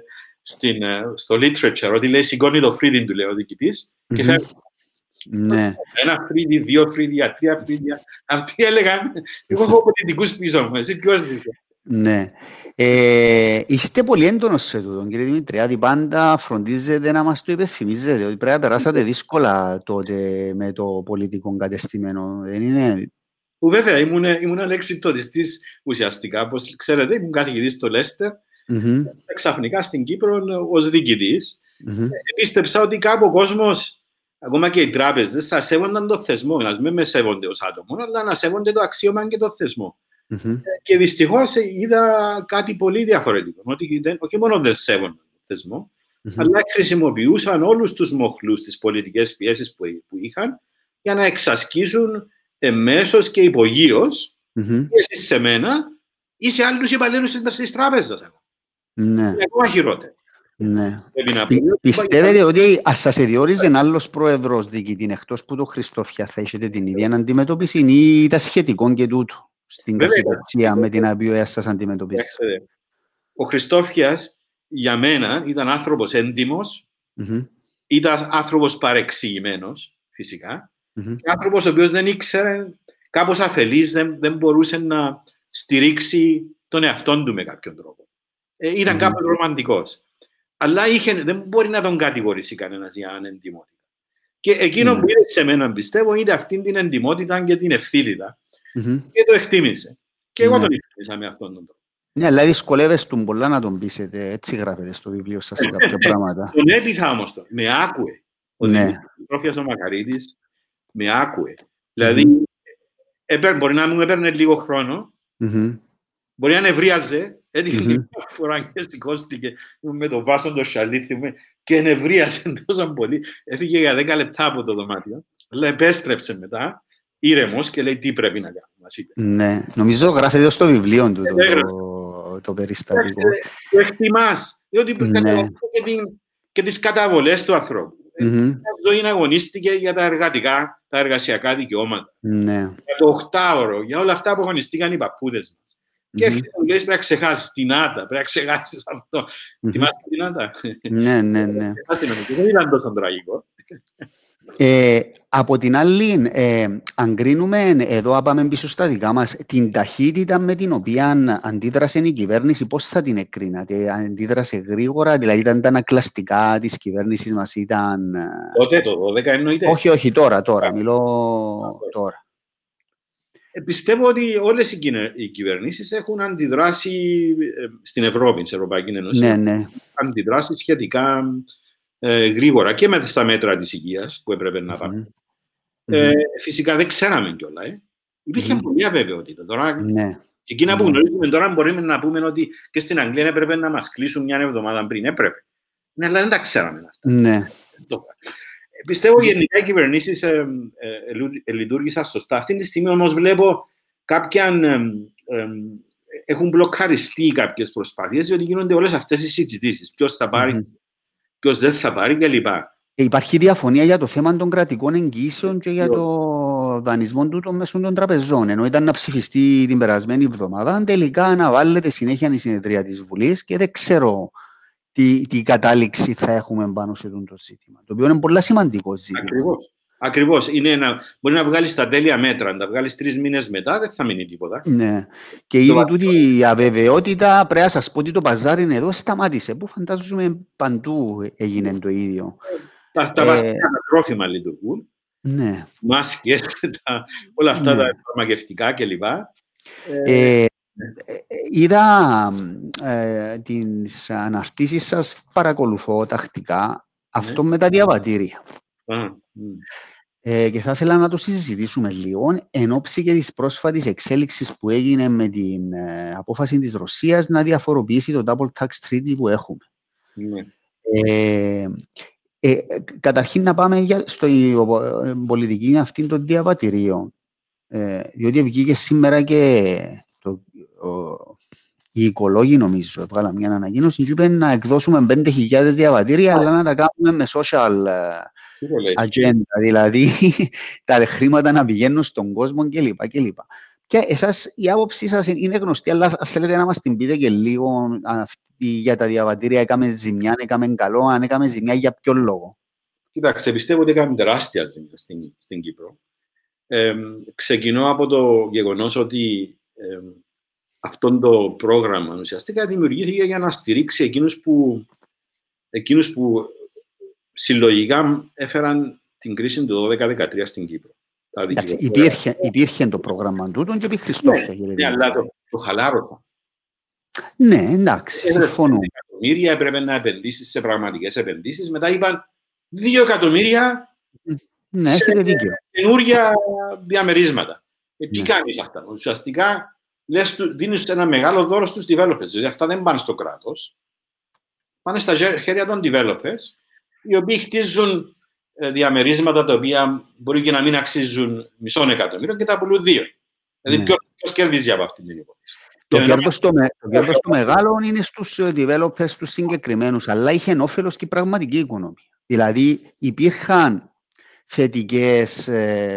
στο literature, ότι λέει σηκώνει το φρύδι του, λέει ο διοικητής, και θα ένα φρύδι, 2 φρύδια, 3 φρύδια. Αυτοί έλεγαν, εγώ έχω πολιτικούς πίσω μου, εσύ ποιος είσαι? Ναι. Είστε πολύ έντονος σε τούτο, κύριε Δημητριάδη. Πάντα φροντίζετε να μας το υπενθυμίζετε, ότι πρέπει να περάσατε δύσκολα τότε με το πολιτικό κατεστημένο. Δεν είναι? Βέβαια, ήμουν αλεξιτοτιστής ουσιαστικά. Όπως ξέρετε, ήμουν καθηγητής στο Λέστερ. Ξαφνικά στην Κύπρο ως διοικητής. Πίστεψα ότι κάπου ο κόσμος, ακόμα και οι τράπεζες, θα σέβονταν το θεσμό. Να μην με σέβονται ως άτομο, αλλά να σέβονται το αξίωμα και το θεσμό. Και δυστυχώς είδα κάτι πολύ διαφορετικό. Ότι όχι μόνο δεν σέβονταν το θεσμό, αλλά χρησιμοποιούσαν όλους τους μοχλούς, τις πολιτικές πιέσεις που είχαν, για να εξασκήσουν εμέσως και υπογείως πιέσεις σε μένα ή σε άλλους υπαλλήλους της τράπεζας. Είναι ακόμα χειρότερο. Πιστεύετε ότι ας σας διόριζε άλλος πρόεδρος διοικητή εκτός που το Χριστόφια, θα έχετε την ίδια αντιμετώπιση, ή ήταν σχετικό και τούτο στην καχυποψία με την οποία σας αντιμετωπίζει? Ο Χριστόφιας για μένα ήταν άνθρωπος έντιμος, ήταν άνθρωπος παρεξηγημένος φυσικά, και άνθρωπος ο οποίος δεν ήξερε, κάπως αφελής, δεν μπορούσε να στηρίξει τον εαυτόν του με κάποιον τρόπο. Ήταν κάπως ρομαντικός. Αλλά δεν μπορεί να τον κατηγορήσει κανένας για ανεντιμότητα. Και εκείνο που είδε σε μένα, πιστεύω, είναι αυτή την εντιμότητα και την ευθύτητα. Και το εκτίμησε. Και εγώ τον εκτίμησα με αυτόν τον τρόπο. Ναι, αλλά δυσκολεύεστε τον πολλά να τον πείσετε. Έτσι γράφετε στο βιβλίο σας σε κάποια πράγματα. Τον έπειθα όμως. Με άκουε. Ο Δημήτρης ο Μακαρίτης με άκουε. Δηλαδή, μπορεί να μου έπαιρνε λίγο χρόνο, μπορεί να νευρίαζε, έτυχε μια φορά και σηκώστηκε με το βάσο το σαλίθι μου και νευρίασε τόσο πολύ. Έφυγε για 10 λεπτά από το δωμάτιο, αλλά επέστρεψε μετά, ήρεμος, και λέει τι πρέπει να κάνω, μας είπε. Ναι, νομίζω γράφεται στο βιβλίο του το περιστατικό. Το εκτιμάς, διότι και τις καταβολές του ανθρώπου. Μια ζωή αγωνίστηκε για τα εργατικά, τα εργασιακά δικαιώματα. Για το 8ωρο, για όλα αυτά που αγωνιστήκαν οι παππούδες μας. Και έρχεται να μου λέει πρέπει να ξεχάσεις την Άτα, πρέπει να ξεχάσεις αυτό. Θυμάσαι την Άτα? Ναι. Δεν ήταν τόσο τραγικό. Από την άλλη, αν κρίνουμε, εδώ πάμε πίσω στα δικά μας, την ταχύτητα με την οποία αντίδρασε η κυβέρνηση, πώς θα την εκκρίνατε? Αντίδρασε γρήγορα, δηλαδή ήταν τα ανακλαστικά της κυβέρνησης μας, ήταν... Τότε, το 12 εννοείται. Όχι, τώρα, μιλώ τώρα. Πιστεύω ότι όλες οι κυβερνήσεις έχουν αντιδράσει στην Ευρώπη, στην Ευρωπαϊκή Ένωση. Ναι. Αντιδράσει σχετικά γρήγορα και με στα μέτρα της υγείας που έπρεπε να πάρουν. Φυσικά δεν ξέραμε κιόλα. Υπήρχε πολλή αβεβαιότητα. Τώρα, εκείνα που γνωρίζουμε τώρα μπορούμε να πούμε ότι και στην Αγγλία έπρεπε να μας κλείσουν μια εβδομάδα πριν. Έπρεπε. Ναι, αλλά δεν τα ξέραμε αυτά. Πιστεύω γενικά οι κυβερνήσεις λειτουργήσαν σωστά. Αυτή τη στιγμή όμως βλέπω κάποιαν έχουν μπλοκαριστεί κάποιες προσπάθειες, διότι γίνονται όλες αυτές οι συζητήσεις. Ποιος θα πάρει, ποιος δεν θα πάρει κλπ. Υπάρχει διαφωνία για το θέμα των κρατικών εγγύσεων και για το δανεισμό του μέσω των τραπεζών. Ενώ ήταν να ψηφιστεί την περασμένη εβδομάδα, τελικά αναβάλλεται συνέχεια η συνεδρία της Βουλής και δεν ξέρω τι κατάληξη θα έχουμε πάνω σε αυτό το ζήτημα. Το οποίο είναι πολύ σημαντικό ζήτημα. Ακριβώς. Μπορεί να βγάλεις τα τέλεια μέτρα, να τα βγάλεις 3 μήνες μετά, δεν θα μείνει τίποτα. Ναι. Και ήδη τούτη η αβεβαιότητα, πρέπει να σας πω ότι το παζάρι εδώ σταμάτησε, που φαντάζομαι παντού έγινε το ίδιο. Τα βασικά τρόφιμα λειτουργούν. Ναι. Μάσκες, όλα αυτά τα φαρμακευτικά κλπ. Είδα τις αναρτήσεις σας, παρακολουθώ τακτικά, αυτό με τα διαβατήρια. Και θα ήθελα να το συζητήσουμε λίγο εν ώψη και της πρόσφατης εξέλιξης που έγινε με την απόφαση της Ρωσίας να διαφοροποιήσει το double tax treaty που έχουμε. Καταρχήν να πάμε στο πολιτική αυτή των διαβατηρίων, διότι βγήκε σήμερα και οι οικολόγοι, νομίζω, έβγαλαν μια ανακοίνωση και είπαν να εκδώσουμε 5.000 διαβατήρια, αλλά να τα κάνουμε με social agenda, δηλαδή τα χρήματα να πηγαίνουν στον κόσμο κλπ. Και εσάς η άποψή σας είναι γνωστή, αλλά θέλετε να μας την πείτε και λίγο για τα διαβατήρια, έκαμε ζημιά, έκαμε καλό, αν έκαμε ζημιά, για ποιο λόγο? Κοιτάξτε, πιστεύω ότι έκαμε τεράστια ζημιά στην Κύπρο. Ξεκινώ από το γεγονός ότι αυτό το πρόγραμμα ουσιαστικά δημιουργήθηκε για να στηρίξει εκείνους που συλλογικά έφεραν την κρίση του 12-13 στην Κύπρο. Υπήρχε το πρόγραμμα τούτο και επί Χριστόφια. Ναι, αλλά το χαλάρωσα. Ναι, εντάξει, συμφωνώ. Εκατομμύρια έπρεπε να επενδύσεις σε πραγματικές επενδύσεις. Μετά είπαν 2 εκατομμύρια σε καινούργια διαμερίσματα. Τι κάνεις αυτά? Ουσιαστικά δίνεις ένα μεγάλο δώρο στους developers. Δηλαδή αυτά δεν πάνε στο κράτος. Πάνε στα χέρια των developers, οι οποίοι χτίζουν διαμερίσματα τα οποία μπορεί και να μην αξίζουν $500,000 και τα πουλούν 2. Δηλαδή ποιος κερδίζει από αυτή την υπόθεση? Το κέρδος το μεγάλο είναι στους developers τους συγκεκριμένους, αλλά είχε όφελος και η πραγματική οικονομία. Δηλαδή υπήρχαν θετικές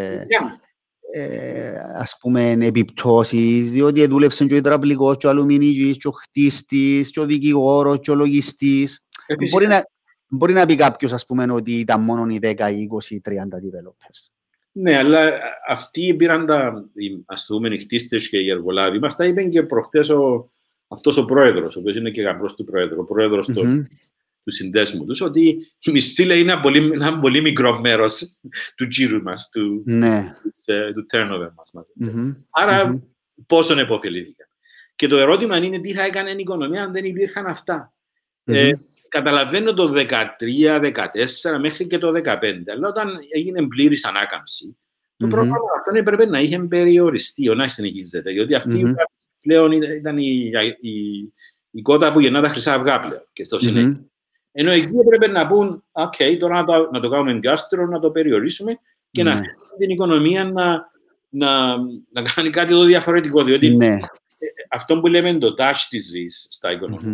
ας πούμε επιπτώσεις, διότι δούλεψαν και ο υδραυλικός, και ο αλουμινίγης, και ο χτίστης, και ο δικηγόρος, και ο λογιστής. Μπορεί να πει κάποιος, ας πούμε, ότι ήταν μόνο οι 10, 20, 30 developers. Ναι, αλλά αυτοί πήραν οι αστυνομικοί χτίστες και οι εργολάβοι. Μας τα είπε και προχτές αυτός ο πρόεδρος, ο οποίος είναι και γαμπρός του πρόεδρου, ο πρόεδρος του συνδέσμου τους, ότι η μισθή λέει είναι ένα πολύ μικρό μέρος του τζίρου μας, του turnover μας. Άρα πόσον επωφελήθηκαν. Και το ερώτημα είναι τι θα έκανε η οικονομία αν δεν υπήρχαν αυτά. Καταλαβαίνω το 2013-2014 μέχρι και το 2015, αλλά όταν έγινε πλήρης ανάκαμψη, το πρόγραμμα αυτό έπρεπε να είχε περιοριστεί, να συνεχίζεται, διότι αυτή πλέον ήταν η κότα που γεννά τα χρυσά αυγά πλέον και στο συνέχεια. Ενώ εκεί έπρεπε να πούν, τώρα να το κάνουμε εγκάστρο, να το περιορίσουμε και να αφήσουμε την οικονομία να κάνει κάτι εδώ διαφορετικό, διότι αυτό που λέμε το touch disease στα οικονομία,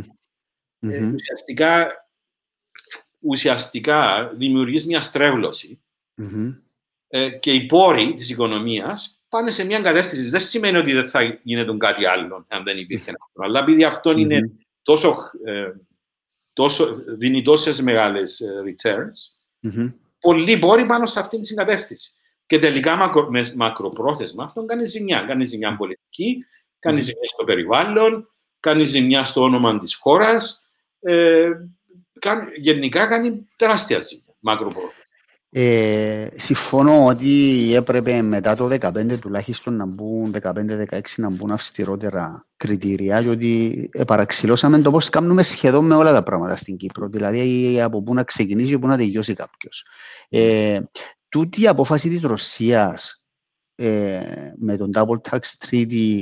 ουσιαστικά δημιουργείς μια στρέβλωση και οι πόροι της οικονομίας πάνε σε μια κατεύθυνση. Δεν σημαίνει ότι δεν θα γίνεται κάτι άλλο αν δεν υπήρχε αυτό. Αλλά επειδή αυτό είναι δίνει τόσες μεγάλες returns, πολλοί πόροι πάνω σε αυτή την κατεύθυνση. Και τελικά μακροπρόθεσμα αυτό κάνει ζημιά. Κάνει ζημιά πολιτική, κάνει ζημιά στο περιβάλλον, κάνει ζημιά στο όνομα της χώρας. Γενικά κάνει τεράστια ζημιά, μακροπρόθεσμα. Συμφωνώ ότι έπρεπε μετά το 2015 τουλάχιστον να μπουν 15-16 να μπουν αυστηρότερα κριτήρια, διότι παραξηλώσαμε το πώς κάνουμε σχεδόν με όλα τα πράγματα στην Κύπρο. Δηλαδή από πού να ξεκινήσει και πού να τελειώσει κάποιος. Τούτη η απόφαση της Ρωσίας με τον Double Tax Treaty,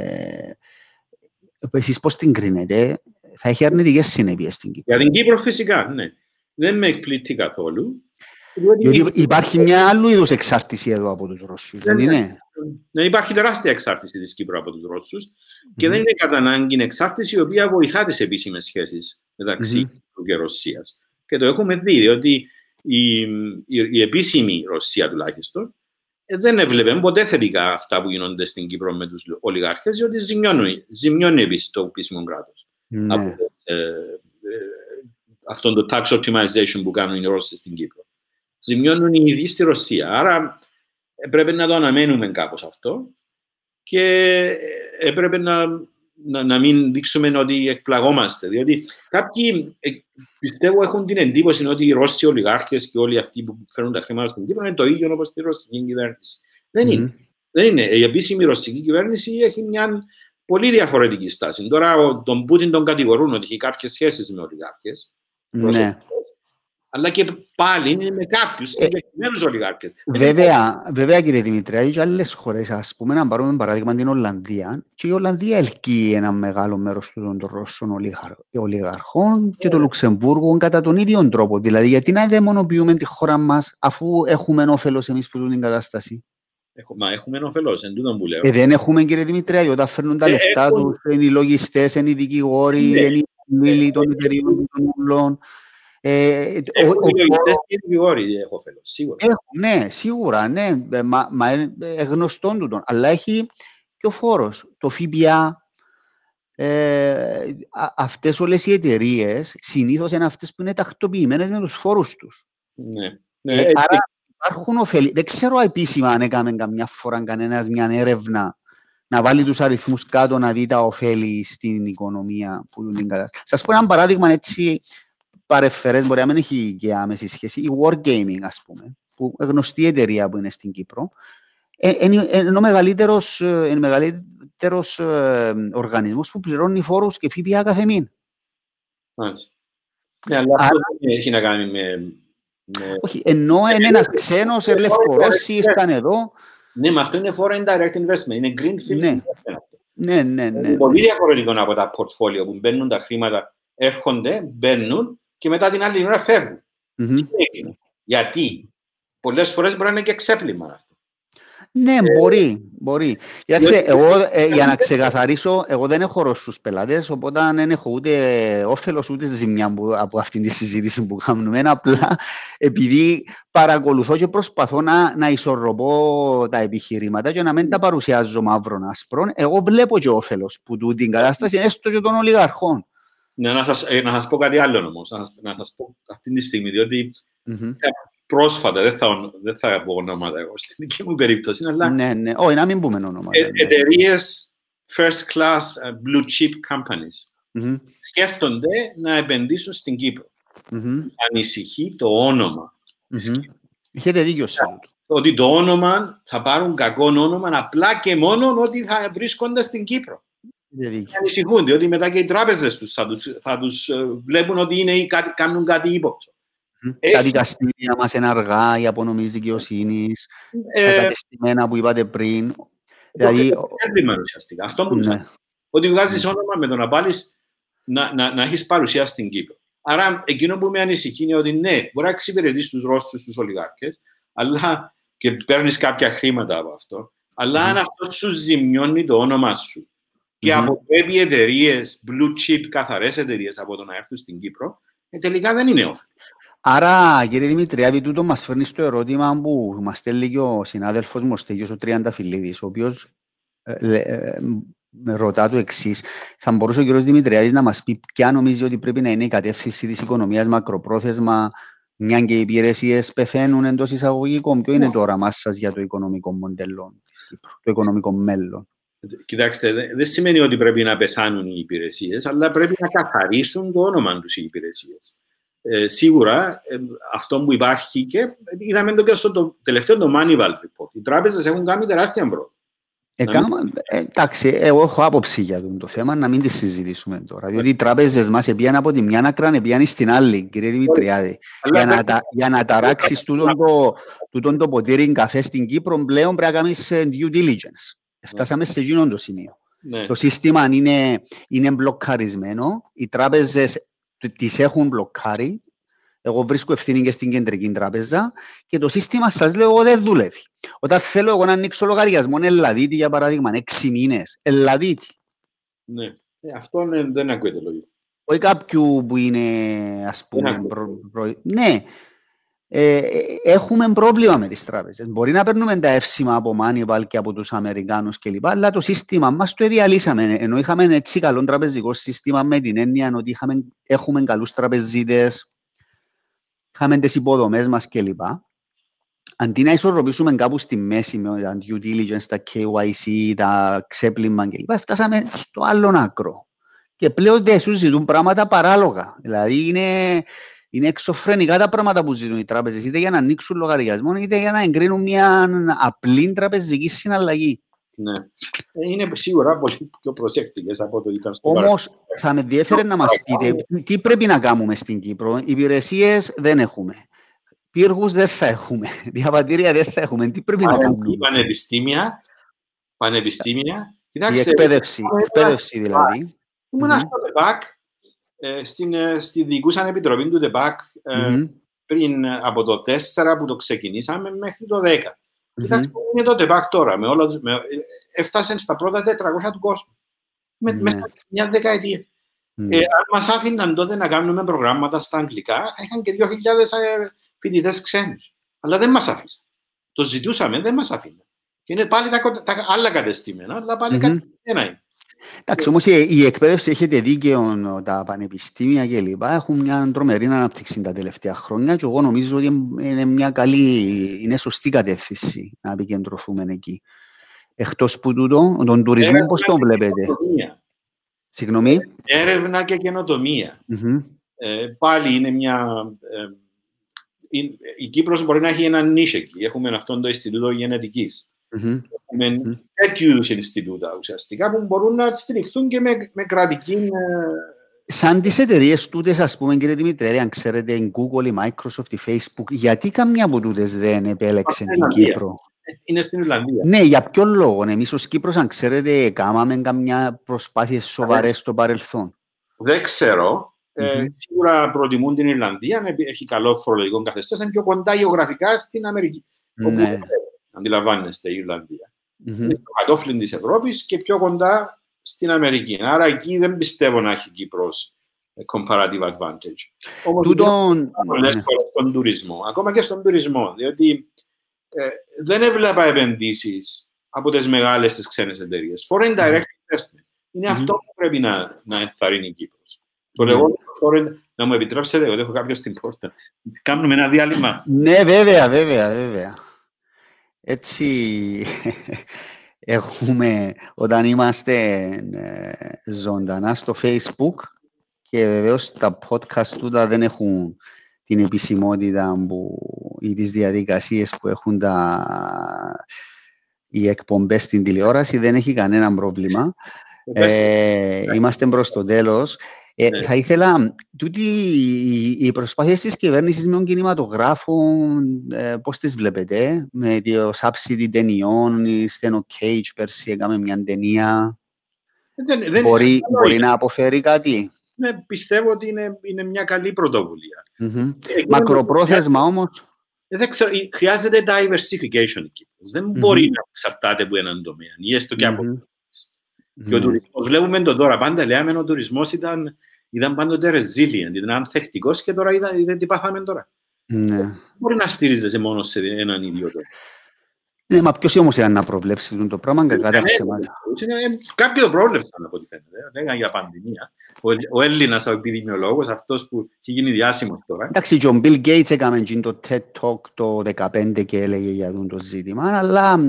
εσείς πώς την κρίνετε, θα έχει αρνητικές συνέπειες στην Κύπρο? Για την Κύπρο φυσικά, ναι. Δεν με εκπλήττει καθόλου. Διότι υπάρχει μια άλλου είδους εξάρτηση εδώ από τους Ρώσους, δεν είναι? Ναι, υπάρχει τεράστια εξάρτηση της Κύπρου από τους Ρώσους και δεν είναι κατά ανάγκη εξάρτηση η οποία βοηθά τις επίσημες σχέσεις μεταξύ Κύπρου και Ρωσίας. Και το έχουμε δει, διότι η επίσημη Ρωσία τουλάχιστον δεν έβλεπε ποτέ θετικά αυτά που γίνονται στην Κύπρο με τους ολιγάρχες, διότι ζημιώνει επίσης το επίσημο κράτος. Από αυτόν το tax optimization που κάνουν οι Ρώσοι στην Κύπρο. Ζημιώνουν οι ίδιοι στη Ρωσία. Άρα πρέπει να το αναμένουμε κάπως αυτό και έπρεπε να μην δείξουμε ότι εκπλαγόμαστε. Διότι κάποιοι πιστεύω έχουν την εντύπωση ότι οι Ρώσοι ολιγάρχες και όλοι αυτοί που φέρνουν τα χρήματα στην Κύπρο είναι το ίδιο όπως τη ρωσική κυβέρνηση. Δεν είναι. Δεν είναι. Η επίσημη ρωσική κυβέρνηση έχει μια πολύ διαφορετική στάση. Τώρα τον Πούτιν τον κατηγορούν ότι έχει κάποιες σχέσεις με ολιγάρχες. Ναι. Αλλά και πάλι είναι με κάποιους συγκεκριμένους ολιγάρχες. Βέβαια κύριε Δημητρία, και άλλες χώρες, ας πούμε, να πάρουμε παράδειγμα την Ολλανδία, και η Ολλανδία ελκύει ένα μεγάλο μέρος των Ρώσων ολιγαρχών και το Λουξεμβούργο κατά τον ίδιο τρόπο. Δηλαδή, γιατί να δαιμονοποιούμε τη χώρα μας αφού έχουμε όφελος εμείς που την κατάσταση? Μα έχουμε όφελος, εν τούτον που λέω. Δεν έχουμε κύριε Δημητρία, όταν φέρνουν τα λεφτά τους, είναι οι λογιστές, είναι οι δικηγόροι, είναι οι μίλοι των εταιριών των ουλών. Έχουν οι λογιστές και οι δικηγόροι όφελος, σίγουρα. Ναι, σίγουρα, ναι, μα γνωστόν τούτον. Αλλά έχει και ο φόρος, το ΦΠΑ. Αυτές όλες οι εταιρείες συνήθως είναι αυτές που είναι τακτοποιημένες με τους φόρους τους. Ναι. Άρα υπάρχουν ωφέλη. Δεν ξέρω επίσημα αν έκαμε καμιά φορά κανένας μια έρευνα να βάλει τους αριθμούς κάτω να δει τα ωφέλη στην οικονομία που την κατάσταση. Σας πω ένα παράδειγμα έτσι παρεφερές, μπορεί να μην έχει και άμεση σχέση. Η Wargaming, ας πούμε, που γνωστή εταιρεία που είναι στην Κύπρο, είναι ο μεγαλύτερος οργανισμός που πληρώνει φόρους και ΦΠΑ κάθε μήνα. Ναι, αλλά αυτό δεν έχει να κάνει με... Όχι, ενώ είναι ένας ξένος Λευκορώσοι, ήταν εδώ. Ναι, μα αυτό είναι foreign direct investment, είναι greenfield investment. Ναι. Είναι πολύ διαφορετικό από τα portfolio που μπαίνουν τα χρήματα, έρχονται, μπαίνουν και μετά την άλλη ώρα φεύγουν. Γιατί πολλές φορές μπορεί να είναι και ξέπλυμα αυτό. Ναι, μπορεί. Κοιτάξτε, εγώ για να ξεκαθαρίσω, εγώ δεν έχω Ρώσους πελάτες, οπότε δεν έχω ούτε όφελος ούτε ζημιά από αυτή τη συζήτηση που κάνουμε. Απλά επειδή παρακολουθώ και προσπαθώ να ισορροπώ τα επιχειρήματα και να μην τα παρουσιάζω μαύρων άσπρων, εγώ βλέπω και όφελος που τούτη την κατάσταση, έστω και των ολιγαρχών. Ναι, να σας πω κάτι άλλο όμως, να σας πω αυτή τη στιγμή, διότι πρόσφατα, δεν θα πω ονόματα εγώ στην δική μου περίπτωση, αλλά ναι, όχι, να μην πούμε ονόματα. Εταιρείες first class blue chip companies σκέφτονται να επενδύσουν στην Κύπρο. Ανησυχεί το όνομα της Κύπρου. Έχετε δίκιο σε αυτό. Ότι το όνομα, θα πάρουν κακό όνομα απλά και μόνο ότι θα βρίσκονται στην Κύπρο. Ανησυχούν, διότι μετά και οι τράπεζες τους θα τους βλέπουν ότι κάνουν κάτι ύποπτο. Τα δικαστήρια μας είναι αργά, η απονομής δικαιοσύνης, τα κατεστημένα που είπατε πριν. Δηλαδή, ουσιαστικά. Αυτό που ότι βγάζεις όνομα με το να πάλεις να έχεις παρουσία στην Κύπρο. Άρα, εκείνο που με ανησυχεί είναι ότι ναι, μπορεί να εξυπηρετείς τους Ρώσους, τους ολιγάρχες, αλλά και παίρνεις κάποια χρήματα από αυτό, αλλά αν αυτό σου ζημιώνει το όνομα σου και αποτρέπει εταιρείες, blue chip, καθαρές εταιρείες από το να έρθουν στην Κύπρο, τελικά δεν είναι όφελος. Άρα, κύριε Δημητριάδη, τούτο μας φέρνει στο ερώτημα που μας στέλνει και ο συνάδελφος μου, ο Στέλιος ο Τριανταφυλλίδης, ο οποίος με ρωτά το εξής. Θα μπορούσε ο κύριος Δημητριάδης να μας πει ποια νομίζει ότι πρέπει να είναι η κατεύθυνση της οικονομίας μακροπρόθεσμα, μια και οι υπηρεσίες πεθαίνουν εντός εισαγωγικών? Ποιο είναι το όραμά σας για το οικονομικό μοντέλο της Κύπρου, το οικονομικό μέλλον? Κοιτάξτε, δεν σημαίνει ότι πρέπει να πεθάνουν οι υπηρεσίες, αλλά πρέπει να καθαρίσουν το όνομα τους οι υπηρεσίες. σίγουρα αυτό που υπάρχει και είδαμε το και στο τελευταίο το Moneyval report. Οι τράπεζες έχουν κάνει τεράστια πρόοδο. Εντάξει, εγώ έχω άποψη για το θέμα, να μην τη συζητήσουμε τώρα. Διότι οι τράπεζες μας πήγαν από τη μια άκρα, πήγαν στην άλλη, κύριε Δημητριάδη. Για να ταράξεις τούτον το ποτήρι καφέ στην Κύπρο, πλέον πρέπει να κάνεις due diligence. Φτάσαμε σε εκείνο το σημείο. Το σύστημα είναι μπλοκαρισμένο, οι τράπεζες τις έχουν μπλοκάρει. Εγώ βρίσκω ευθύνη και στην κεντρική τράπεζα και το σύστημα, σας λέω, δεν δουλεύει. Όταν θέλω εγώ να ανοίξω λογαριασμό Ελλαδίτη, για παράδειγμα, 6 μήνες, Ελλαδίτη. Ναι, αυτό δεν ακούγεται λογικό. Όχι κάποιου που είναι, ας πούμε, ναι, έχουμε πρόβλημα με τις τράπεζες. Μπορεί να παίρνουμε τα εύσημα από Moneyval και από τους Αμερικάνους κλπ. Αλλά το σύστημα μας το διαλύσαμε. Ενώ είχαμε έτσι καλό τραπεζικό σύστημα με την έννοια ότι έχουμε καλούς τραπεζίτες, είχαμε τις υποδομές μας κλπ. Αντί να ισορροπήσουμε κάπου στη μέση με τα due diligence, τα KYC, τα ξέπλυμα κλπ. Φτάσαμε στο άλλον άκρο. Και πλέον δεν σου ζητούν πράγματα παράλογα. Δηλαδή είναι εξωφρενικά τα πράγματα που ζητούν οι τράπεζες, είτε για να ανοίξουν λογαριασμό, είτε για να εγκρίνουν μια απλή τραπεζική συναλλαγή. Ναι. Είναι σίγουρα πολύ πιο προσεκτικές από το ήταν στο Όμως θα με ενδιαφέρει να μας πείτε τι πρέπει να κάνουμε στην Κύπρο. Υπηρεσίες δεν έχουμε. Πύργους δεν θα έχουμε. Διαβατήρια δεν θα έχουμε. Τι πρέπει να κάνουμε. Πανεπιστήμια. Η εκπαίδευση δηλαδή. Ήμουν στο ΤΕΠΑΚ, στη διοικούσαν επιτροπή του ΤΕΠΑΚ πριν από το 4 που το ξεκινήσαμε μέχρι το 10. Κοιτάξτε, είναι το ΤΕΠΑΚ τώρα. Έφτασε στα πρώτα 400 του κόσμου. Μέσα σε μια δεκαετία. Αν μας άφηναν τότε να κάνουμε προγράμματα στα αγγλικά, είχαν και 2.000 φοιτητές ξένους. Αλλά δεν μας άφησαν. Το ζητούσαμε, δεν μας άφηναν. Και είναι πάλι τα άλλα κατεστημένα, αλλά πάλι κατεστημένα είναι. Εντάξει, όμως η εκπαίδευση, έχετε δίκαιο, τα πανεπιστήμια κλπ. Έχουν μια τρομερή ανάπτυξη τα τελευταία χρόνια και εγώ νομίζω ότι είναι μια είναι σωστή κατεύθυνση να επικεντρωθούμε εκεί. Εκτός που τον τουρισμό, πώς τον βλέπετε? Συγγνώμη. Έρευνα και καινοτομία. Πάλι είναι μια... Η Κύπρος μπορεί να έχει ένα νίσο εκεί. Έχουμε αυτό το Ινστιτούτο Γενετικής. Έχουμε τέτοιους Ινστιτούτα ουσιαστικά που μπορούν να στηριχθούν και με κρατική... Σαν τις εταιρείες τούτες, ας πούμε, κύριε Δημητρέλη, αν ξέρετε, η Google, η Microsoft, η Facebook, γιατί καμιά από τούτες δεν επέλεξε την Κύπρο? Είναι στην Ιρλανδία. Ναι, για ποιον λόγο? Εμείς ως Κύπρος, αν ξέρετε, κάναμε καμιά προσπάθειες σοβαρές στο παρελθόν? Δεν ξέρω. Σίγουρα προτιμούν την Ιρλανδία, έχει καλό φορολογικό καθεστώς, είναι πιο κοντά γεωγραφικά στην Αμερική. Ναι. Αντιλαμβάνεστε, η Ιρλανδία. Είναι στο κατόφλιν της Ευρώπης και πιο κοντά στην Αμερική. Άρα εκεί δεν πιστεύω να έχει Κύπρος comparative advantage. Όμως στον τουρισμό, ακόμα και στον τουρισμό, διότι δεν έβλεπα επενδύσεις από τις μεγάλες τις ξένες εταιρείες. Foreign direct investment. Είναι αυτό που πρέπει να ενθαρρύνει η Κύπρος. Το λεγόμενο foreign, να μου επιτρέψετε, εγώ έχω κάποιο στην πόρτα. Κάνουμε ένα διάλειμμα. Ναι, βέβαια. Έτσι έχουμε, όταν είμαστε ζωντανά στο Facebook και βεβαίως τα podcast τούτα δεν έχουν την επισημότητα ή τις διαδικασίες που έχουν οι εκπομπές στην τηλεόραση, δεν έχει κανένα πρόβλημα. Είμαστε προς το τέλος. Θα ήθελα, οι προσπάθειες της κυβέρνησης με τον κινηματογράφο, πώς τις βλέπετε, με το subsidy ταινιών, η Στένο Cage πέρσι έκαμε μια ταινία, μπορεί να αποφέρει κάτι? Ναι, πιστεύω ότι είναι μια καλή πρωτοβουλία. Μακροπρόθεσμα όμως. Δεν ξέρω, χρειάζεται diversification εκεί. Δεν μπορεί να εξαρτάται από έναν τομέα, ή έστω και από και ο τουρισμός, βλέπουμε το τώρα, πάντα λέμε ο τουρισμός ήταν πάντοτε resilient, ήταν ανθεκτικός και τώρα είδε τι πάθαμε τώρα. Μπορεί να στηρίζεσαι μόνο σε έναν ίδιο τόπο. Ναι, μα ποιος όμως ήταν να προβλέψει το πράγμα και κατά ψέματα? Κάποιοι το πρόβλεψαν από ό,τι φαίνεται. Λέγανε για πανδημία. Ο Έλληνας ο επιδημιολόγος, αυτός που έχει γίνει διάσημος τώρα. Εντάξει, και ο Bill Gates έκαμε το TED Talk το 2015 και έλεγε για το ζήτημα, αλλά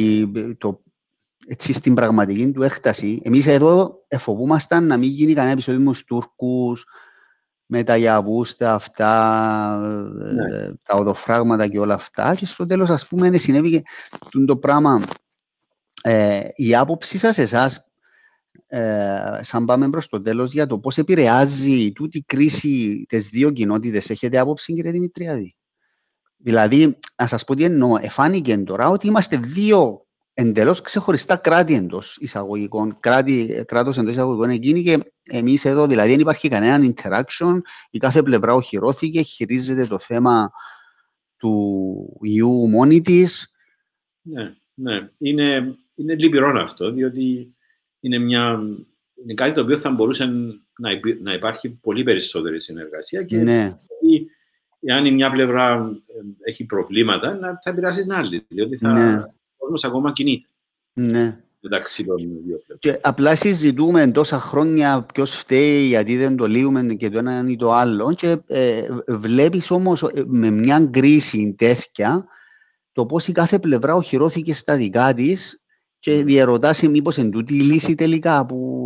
έτσι στην πραγματική του έκταση, εμείς εδώ φοβούμασταν να μην γίνει κανένα επεισόδιο με τους Τούρκους, με τα γιαβούστα αυτά, τα οδοφράγματα και όλα αυτά. Και στο τέλος, ας πούμε, συνέβη και το πράγμα. Η άποψη σας, εσάς, σαν πάμε προς το τέλος, για το πώς επηρεάζει τούτη κρίση τις δύο κοινότητες, έχετε άποψη, κύριε Δημητριάδη? Δηλαδή, να σας πω τι εννοώ, εφάνηκε τώρα ότι είμαστε δύο εντελώς ξεχωριστά κράτη εντός εισαγωγικών, κράτος εντός εισαγωγικών εκείνη, και εμείς εδώ, δηλαδή δεν υπάρχει κανένα interaction, η κάθε πλευρά οχυρώθηκε, χειρίζεται το θέμα του ιού μόνη της. Ναι. Είναι λυπηρό αυτό, διότι είναι κάτι το οποίο θα μπορούσε να υπάρχει πολύ περισσότερη συνεργασία και εάν η μια πλευρά έχει προβλήματα, θα επηρεάσει την άλλη, διότι ο κόσμος ακόμα κινείται. Ναι. μεταξύ των δύο πλευρών. Και απλά συζητούμε τόσα χρόνια ποιος φταίει, γιατί δεν το λύουμε και το ένα ή το άλλο, και βλέπεις όμως με μια κρίση τέτοια το πώς η κάθε πλευρά οχυρώθηκε στα δικά της και διαρωτάσαι μήπως εν τούτη η λύση τελικά, που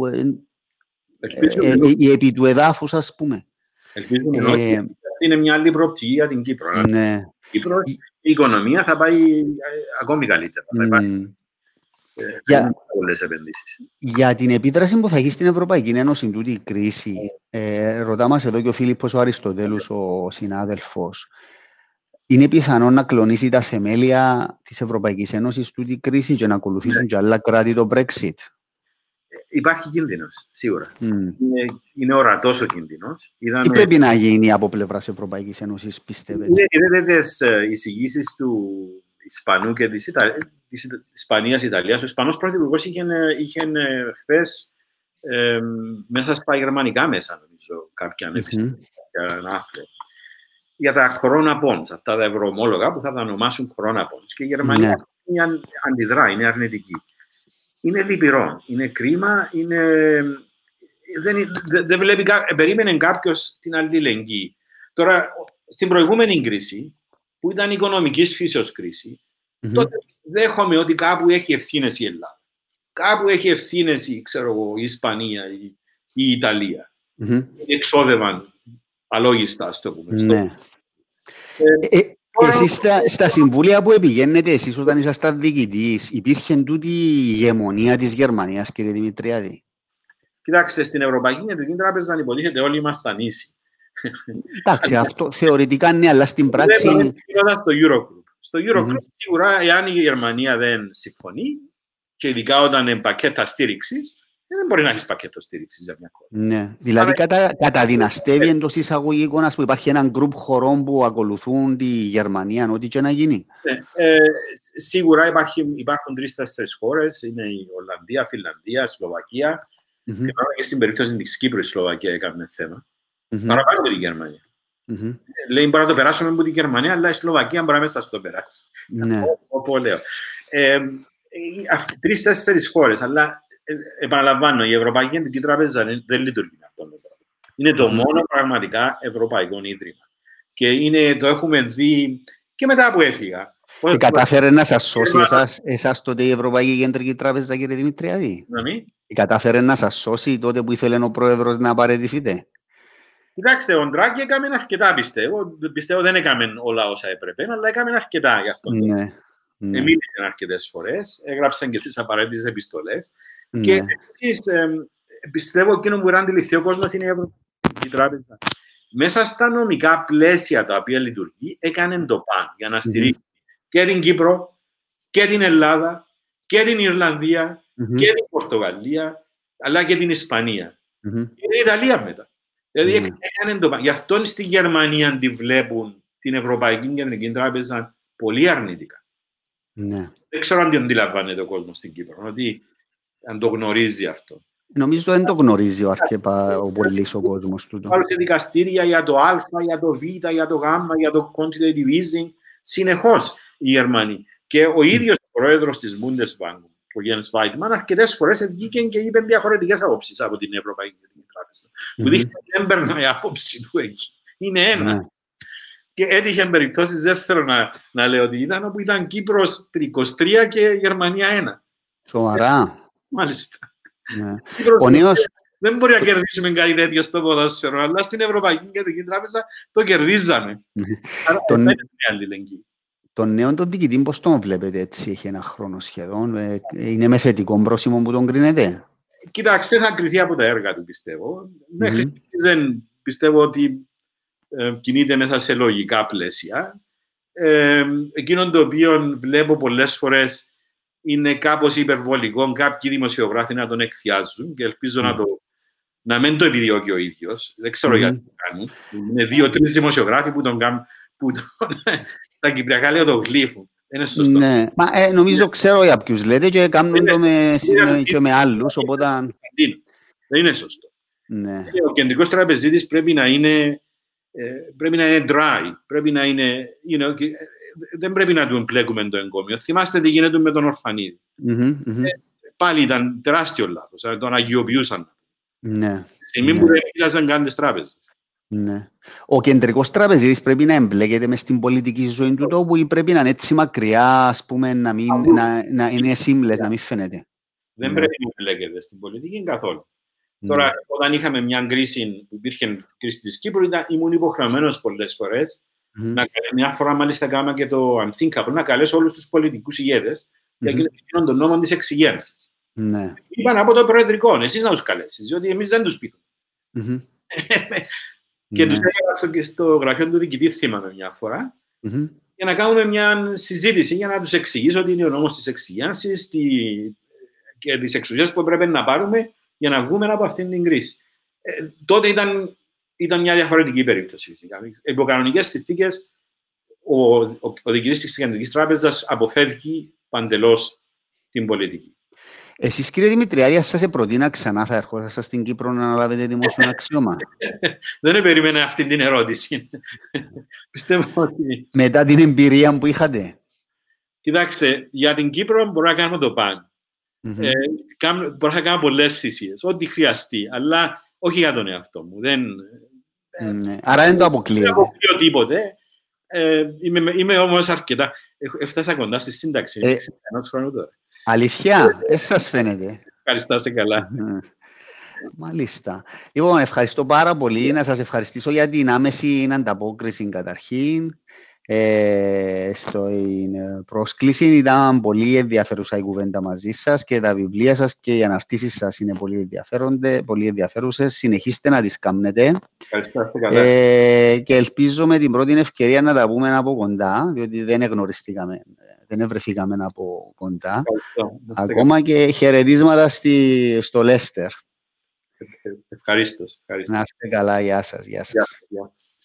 η επί του εδάφους, ας πούμε. Ελπίζουμε ότι είναι μια άλλη προοπτική για την Κύπρο. Ναι. Η οικονομία θα πάει ακόμη καλύτερα. Θα υπάρχει πολλές επενδύσεις. Για την επίδραση που θα έχει στην Ευρωπαϊκή Ένωση τούτη η κρίση, ρωτά μας εδώ και ο Φίλιππος ο Αριστοτέλους, ο συνάδελφος, είναι πιθανό να κλονίσει τα θεμέλια της Ευρωπαϊκής Ένωσης τούτη η κρίση και να ακολουθήσουν και άλλα κράτη το Brexit? Υπάρχει κίνδυνος, σίγουρα. Είναι ορατός ο κίνδυνος. Τι πρέπει να γίνει από πλευράς Ευρωπαϊκής Ένωσης, πιστεύετε? Είδατε τις εισηγήσεις του Ισπανού και της Ισπανίας-Ιταλίας. Ο Ισπανός πρωθυπουργός είχε χθες μέσα στα γερμανικά μέσα, νομίζω, κάποια άρθρο για τα corona bonds, αυτά τα ευρωομόλογα που θα τα ονομάσουν corona bonds. Και η Γερμανία αντιδρά, είναι αρνητική. Είναι λυπηρό, είναι κρίμα, δεν βλέπει, περίμενε κάποιος την αλληλεγγύη. Τώρα, στην προηγούμενη κρίση, που ήταν οικονομικής φύσεως κρίση, τότε δέχομαι ότι κάπου έχει ευθύνες η Ελλάδα. Κάπου έχει ευθύνες η Ισπανία ή η Ιταλία. Εξόδευαν αλόγιστα, ας το πούμε. Εσείς στα συμβούλια που επηγαίνετε, εσείς όταν ήσασταν διοικητής, υπήρχε τούτη η ηγεμονία της Γερμανίας, κύριε Δημητριάδη? Κοιτάξτε, στην Ευρωπαϊκή Κεντρική Τράπεζα υποτίθεται όλοι ήμασταν ίσοι. Εντάξει, αυτό θεωρητικά ναι, αλλά στην πράξη... Στο Eurogroup. Στο Eurogroup σίγουρα, εάν η Γερμανία δεν συμφωνεί, και ειδικά όταν είναι πακέτα στήριξης, δεν μπορεί να έχει πακέτο στήριξης για μια χώρα. Ναι, δηλαδή καταδυναστεύει εντός εισαγωγικών, ας πούμε, υπάρχει έναν γκρουπ χωρών που ακολουθούν τη Γερμανία, ό,τι και να γίνει. Σίγουρα υπάρχουν 3-4 χώρες, είναι η Ολλανδία, Φινλανδία, Σλοβακία. Και στην περίπτωση της Κύπρου η Σλοβακία έκανε θέμα. Παραπάνω από τη Γερμανία. Λέει μπορεί να το περάσουμε από τη Γερμανία, αλλά η Σλοβακία μπορεί να μέσα στο περάσει. Όπω λέω. 3-4 χώρες, αλλά επαναλαμβάνω, η Ευρωπαϊκή Κεντρική Τράπεζα δεν λειτουργεί αυτό το πράγμα. Είναι το μόνο πραγματικά ευρωπαϊκό ίδρυμα. Και το έχουμε δει και μετά που έφυγα. Κατάφερε να σας σώσει εσάς τότε η Ευρωπαϊκή Κεντρική Τράπεζα, κύριε Δημητριάδη? Κατάφερε να σας σώσει τότε που ήθελε ο πρόεδρος να παραιτηθείτε? Κοιτάξτε, ο Ντράγκη έκαμε αρκετά, πιστεύω. Πιστεύω δεν έκαμε όλα όσα έπρεπε, αλλά έκαμε αρκετά για αυτό. Μίλησαν αρκετές φορές, έγραψαν και τις απαραίτητες επιστολές. Και επίσης, πιστεύω εκείνο που μπορεί να αντιληφθεί ο κόσμος είναι η Ευρωπαϊκή Τράπεζα. Μέσα στα νομικά πλαίσια τα οποία λειτουργεί, έκανε το παν για να στηρίξει και την Κύπρο και την Ελλάδα και την Ιρλανδία και την Πορτογαλία, αλλά και την Ισπανία. Και την Ιταλία μετά. Δηλαδή έκανε το παν. Γι' αυτό στη Γερμανία αντιβλέπουν την Ευρωπαϊκή Κεντρική Τράπεζα πολύ αρνητικά. Δεν ξέρω αν το αντιλαμβάνεται ο κόσμος στην Κύπρο, ότι αν το γνωρίζει αυτό. Νομίζω δεν το γνωρίζει ο πολύς ο κόσμος του. Υπάρχουν σε δικαστήρια για το Α, για το Β, για το Γ, για το quantitative easing, συνεχώς οι Γερμανοί. Και ο ίδιος ο πρόεδρος της Bundesbank, ο Jens Weidmann, αρκετές φορές βγήκε και είπε διαφορετικές απόψεις από την Ευρωπαϊκή Τράπεζα. Που δείχνει ότι δεν παίρνει η άποψη του εκεί. Είναι ένας. Και έτυχε περιπτώσεις, δεν θέλω να λέω ότι ήταν, όπου ήταν Κύπρος 23 και Γερμανία 1. Σοβαρά. Μάλιστα. Δεν μπορεί να κερδίσουμε κάτι τέτοιο στο ποδόσφαιρο, αλλά στην Ευρωπαϊκή Κεντρική Τράπεζα το κερδίζαμε. Άρα δεν είναι αλληλεγγύη. Τον νέο τον διοικητή πώς τον βλέπετε έτσι, έχει ένα χρόνο σχεδόν, είναι με θετικό πρόσημο που τον κρίνετε? Κοιτάξτε, θα κριθεί από τα έργα του, πιστεύω. Μέχρι δεν πιστεύω ότι κινείται μέσα σε λογικά πλαίσια. Εκείνο το οποίο βλέπω πολλές φορές είναι κάπως υπερβολικό, κάποιοι δημοσιογράφοι να τον εκθιάζουν και ελπίζω να μην το επιδιώκει ο ίδιος. Δεν ξέρω γιατί το κάνει. Είναι 2-3 δημοσιογράφοι που τον κάνουν, τα κυπριακά λέω το γλύφουν. Είναι σωστό. Ναι, νομίζω ξέρω για ποιους λέτε και κάνουν το με άλλους, οπότε... Δεν είναι σωστό. Ναι. Ο κεντρικός τραπεζίτης πρέπει να είναι dry, πρέπει να είναι, δεν πρέπει να του εμπλέκουμε το εγκόμιο. Θυμάστε τι γίνεται με τον Ορφανίδη. Πάλι ήταν τεράστιο λάθος, τον αγιοποιούσαν. Ναι. Στιγμή που δεν πήγαζαν καν τις τράπεζες. Ναι. Ο κεντρικός τραπεζίτης πρέπει να εμπλέκεται μες στην πολιτική ζωή του τόπου ή πρέπει να είναι έτσι μακριά, ας πούμε, να είναι seamless, να μην φαίνεται? Δεν πρέπει να εμπλέκεται στην πολιτική καθόλου. Τώρα, όταν είχαμε μια κρίση που υπήρχε κρίση της Κύπρου, ήμουν υποχρεωμένος πολλές φορές. Μια φορά, μάλιστα, κάναμε και το Unthinkable, να καλέσω όλους τους πολιτικούς ηγέτες για εκείνον τον νόμο της εξυγένσης. Είπαν από το Προεδρικό, εσείς να τους καλέσεις, διότι εμείς δεν τους πείθουμε. Και τους έγραψα και στο γραφείο του διοικητή, θυμάμαι μια φορά, για να κάνουμε μια συζήτηση, για να τους εξηγήσω ότι είναι ο νόμος της εξυγένσης και τις εξουσίες που πρέπει να πάρουμε για να βγούμε από αυτήν την κρίση. Τότε ήταν μια διαφορετική περίπτωση, φυσικά. Υπό κανονικές συνθήκες, ο διοικητής της Κεντρικής Τράπεζας αποφεύγει παντελώς την πολιτική. Εσείς, κύριε Δημητριάδη, αν σας προτείνα ξανά, θα ερχόσασταν στην Κύπρο να αναλάβετε δημόσιο αξίωμα? Δεν περίμενα αυτή την ερώτηση. Πιστεύω ότι... Μετά την εμπειρία που είχατε. Κοιτάξτε, για την Κύπρο μπορώ να κάνω το πάνω. Μπορώ να κάνω πολλές θυσίες, ό,τι χρειαστεί, αλλά όχι για τον εαυτό μου. Άρα δεν το αποκλείω. Δεν αποκλείω τίποτε. Είμαι όμως αρκετά... Έφτασα κοντά στη σύνταξη. Ενός χρόνου τώρα. Αλήθεια, σας φαίνεται. Ευχαριστώ, σε καλά. Μάλιστα. Λοιπόν, ευχαριστώ πάρα πολύ. Να σας ευχαριστήσω για την άμεση ανταπόκριση καταρχήν. Στην πρόσκληση ήταν πολύ ενδιαφέρουσα η κουβέντα μαζί σας και τα βιβλία σας και οι αναρτήσεις σας είναι πολύ ενδιαφέρουσες. Συνεχίστε να τις κάνετε. Και ελπίζω με την πρώτη ευκαιρία να τα πούμε από κοντά, διότι δεν γνωριστήκαμε. Δεν βρεθήκαμε από κοντά. Ακόμα και χαιρετίσματα στο Λέστερ. Ευχαριστώ. Να είστε καλά. Γεια σας.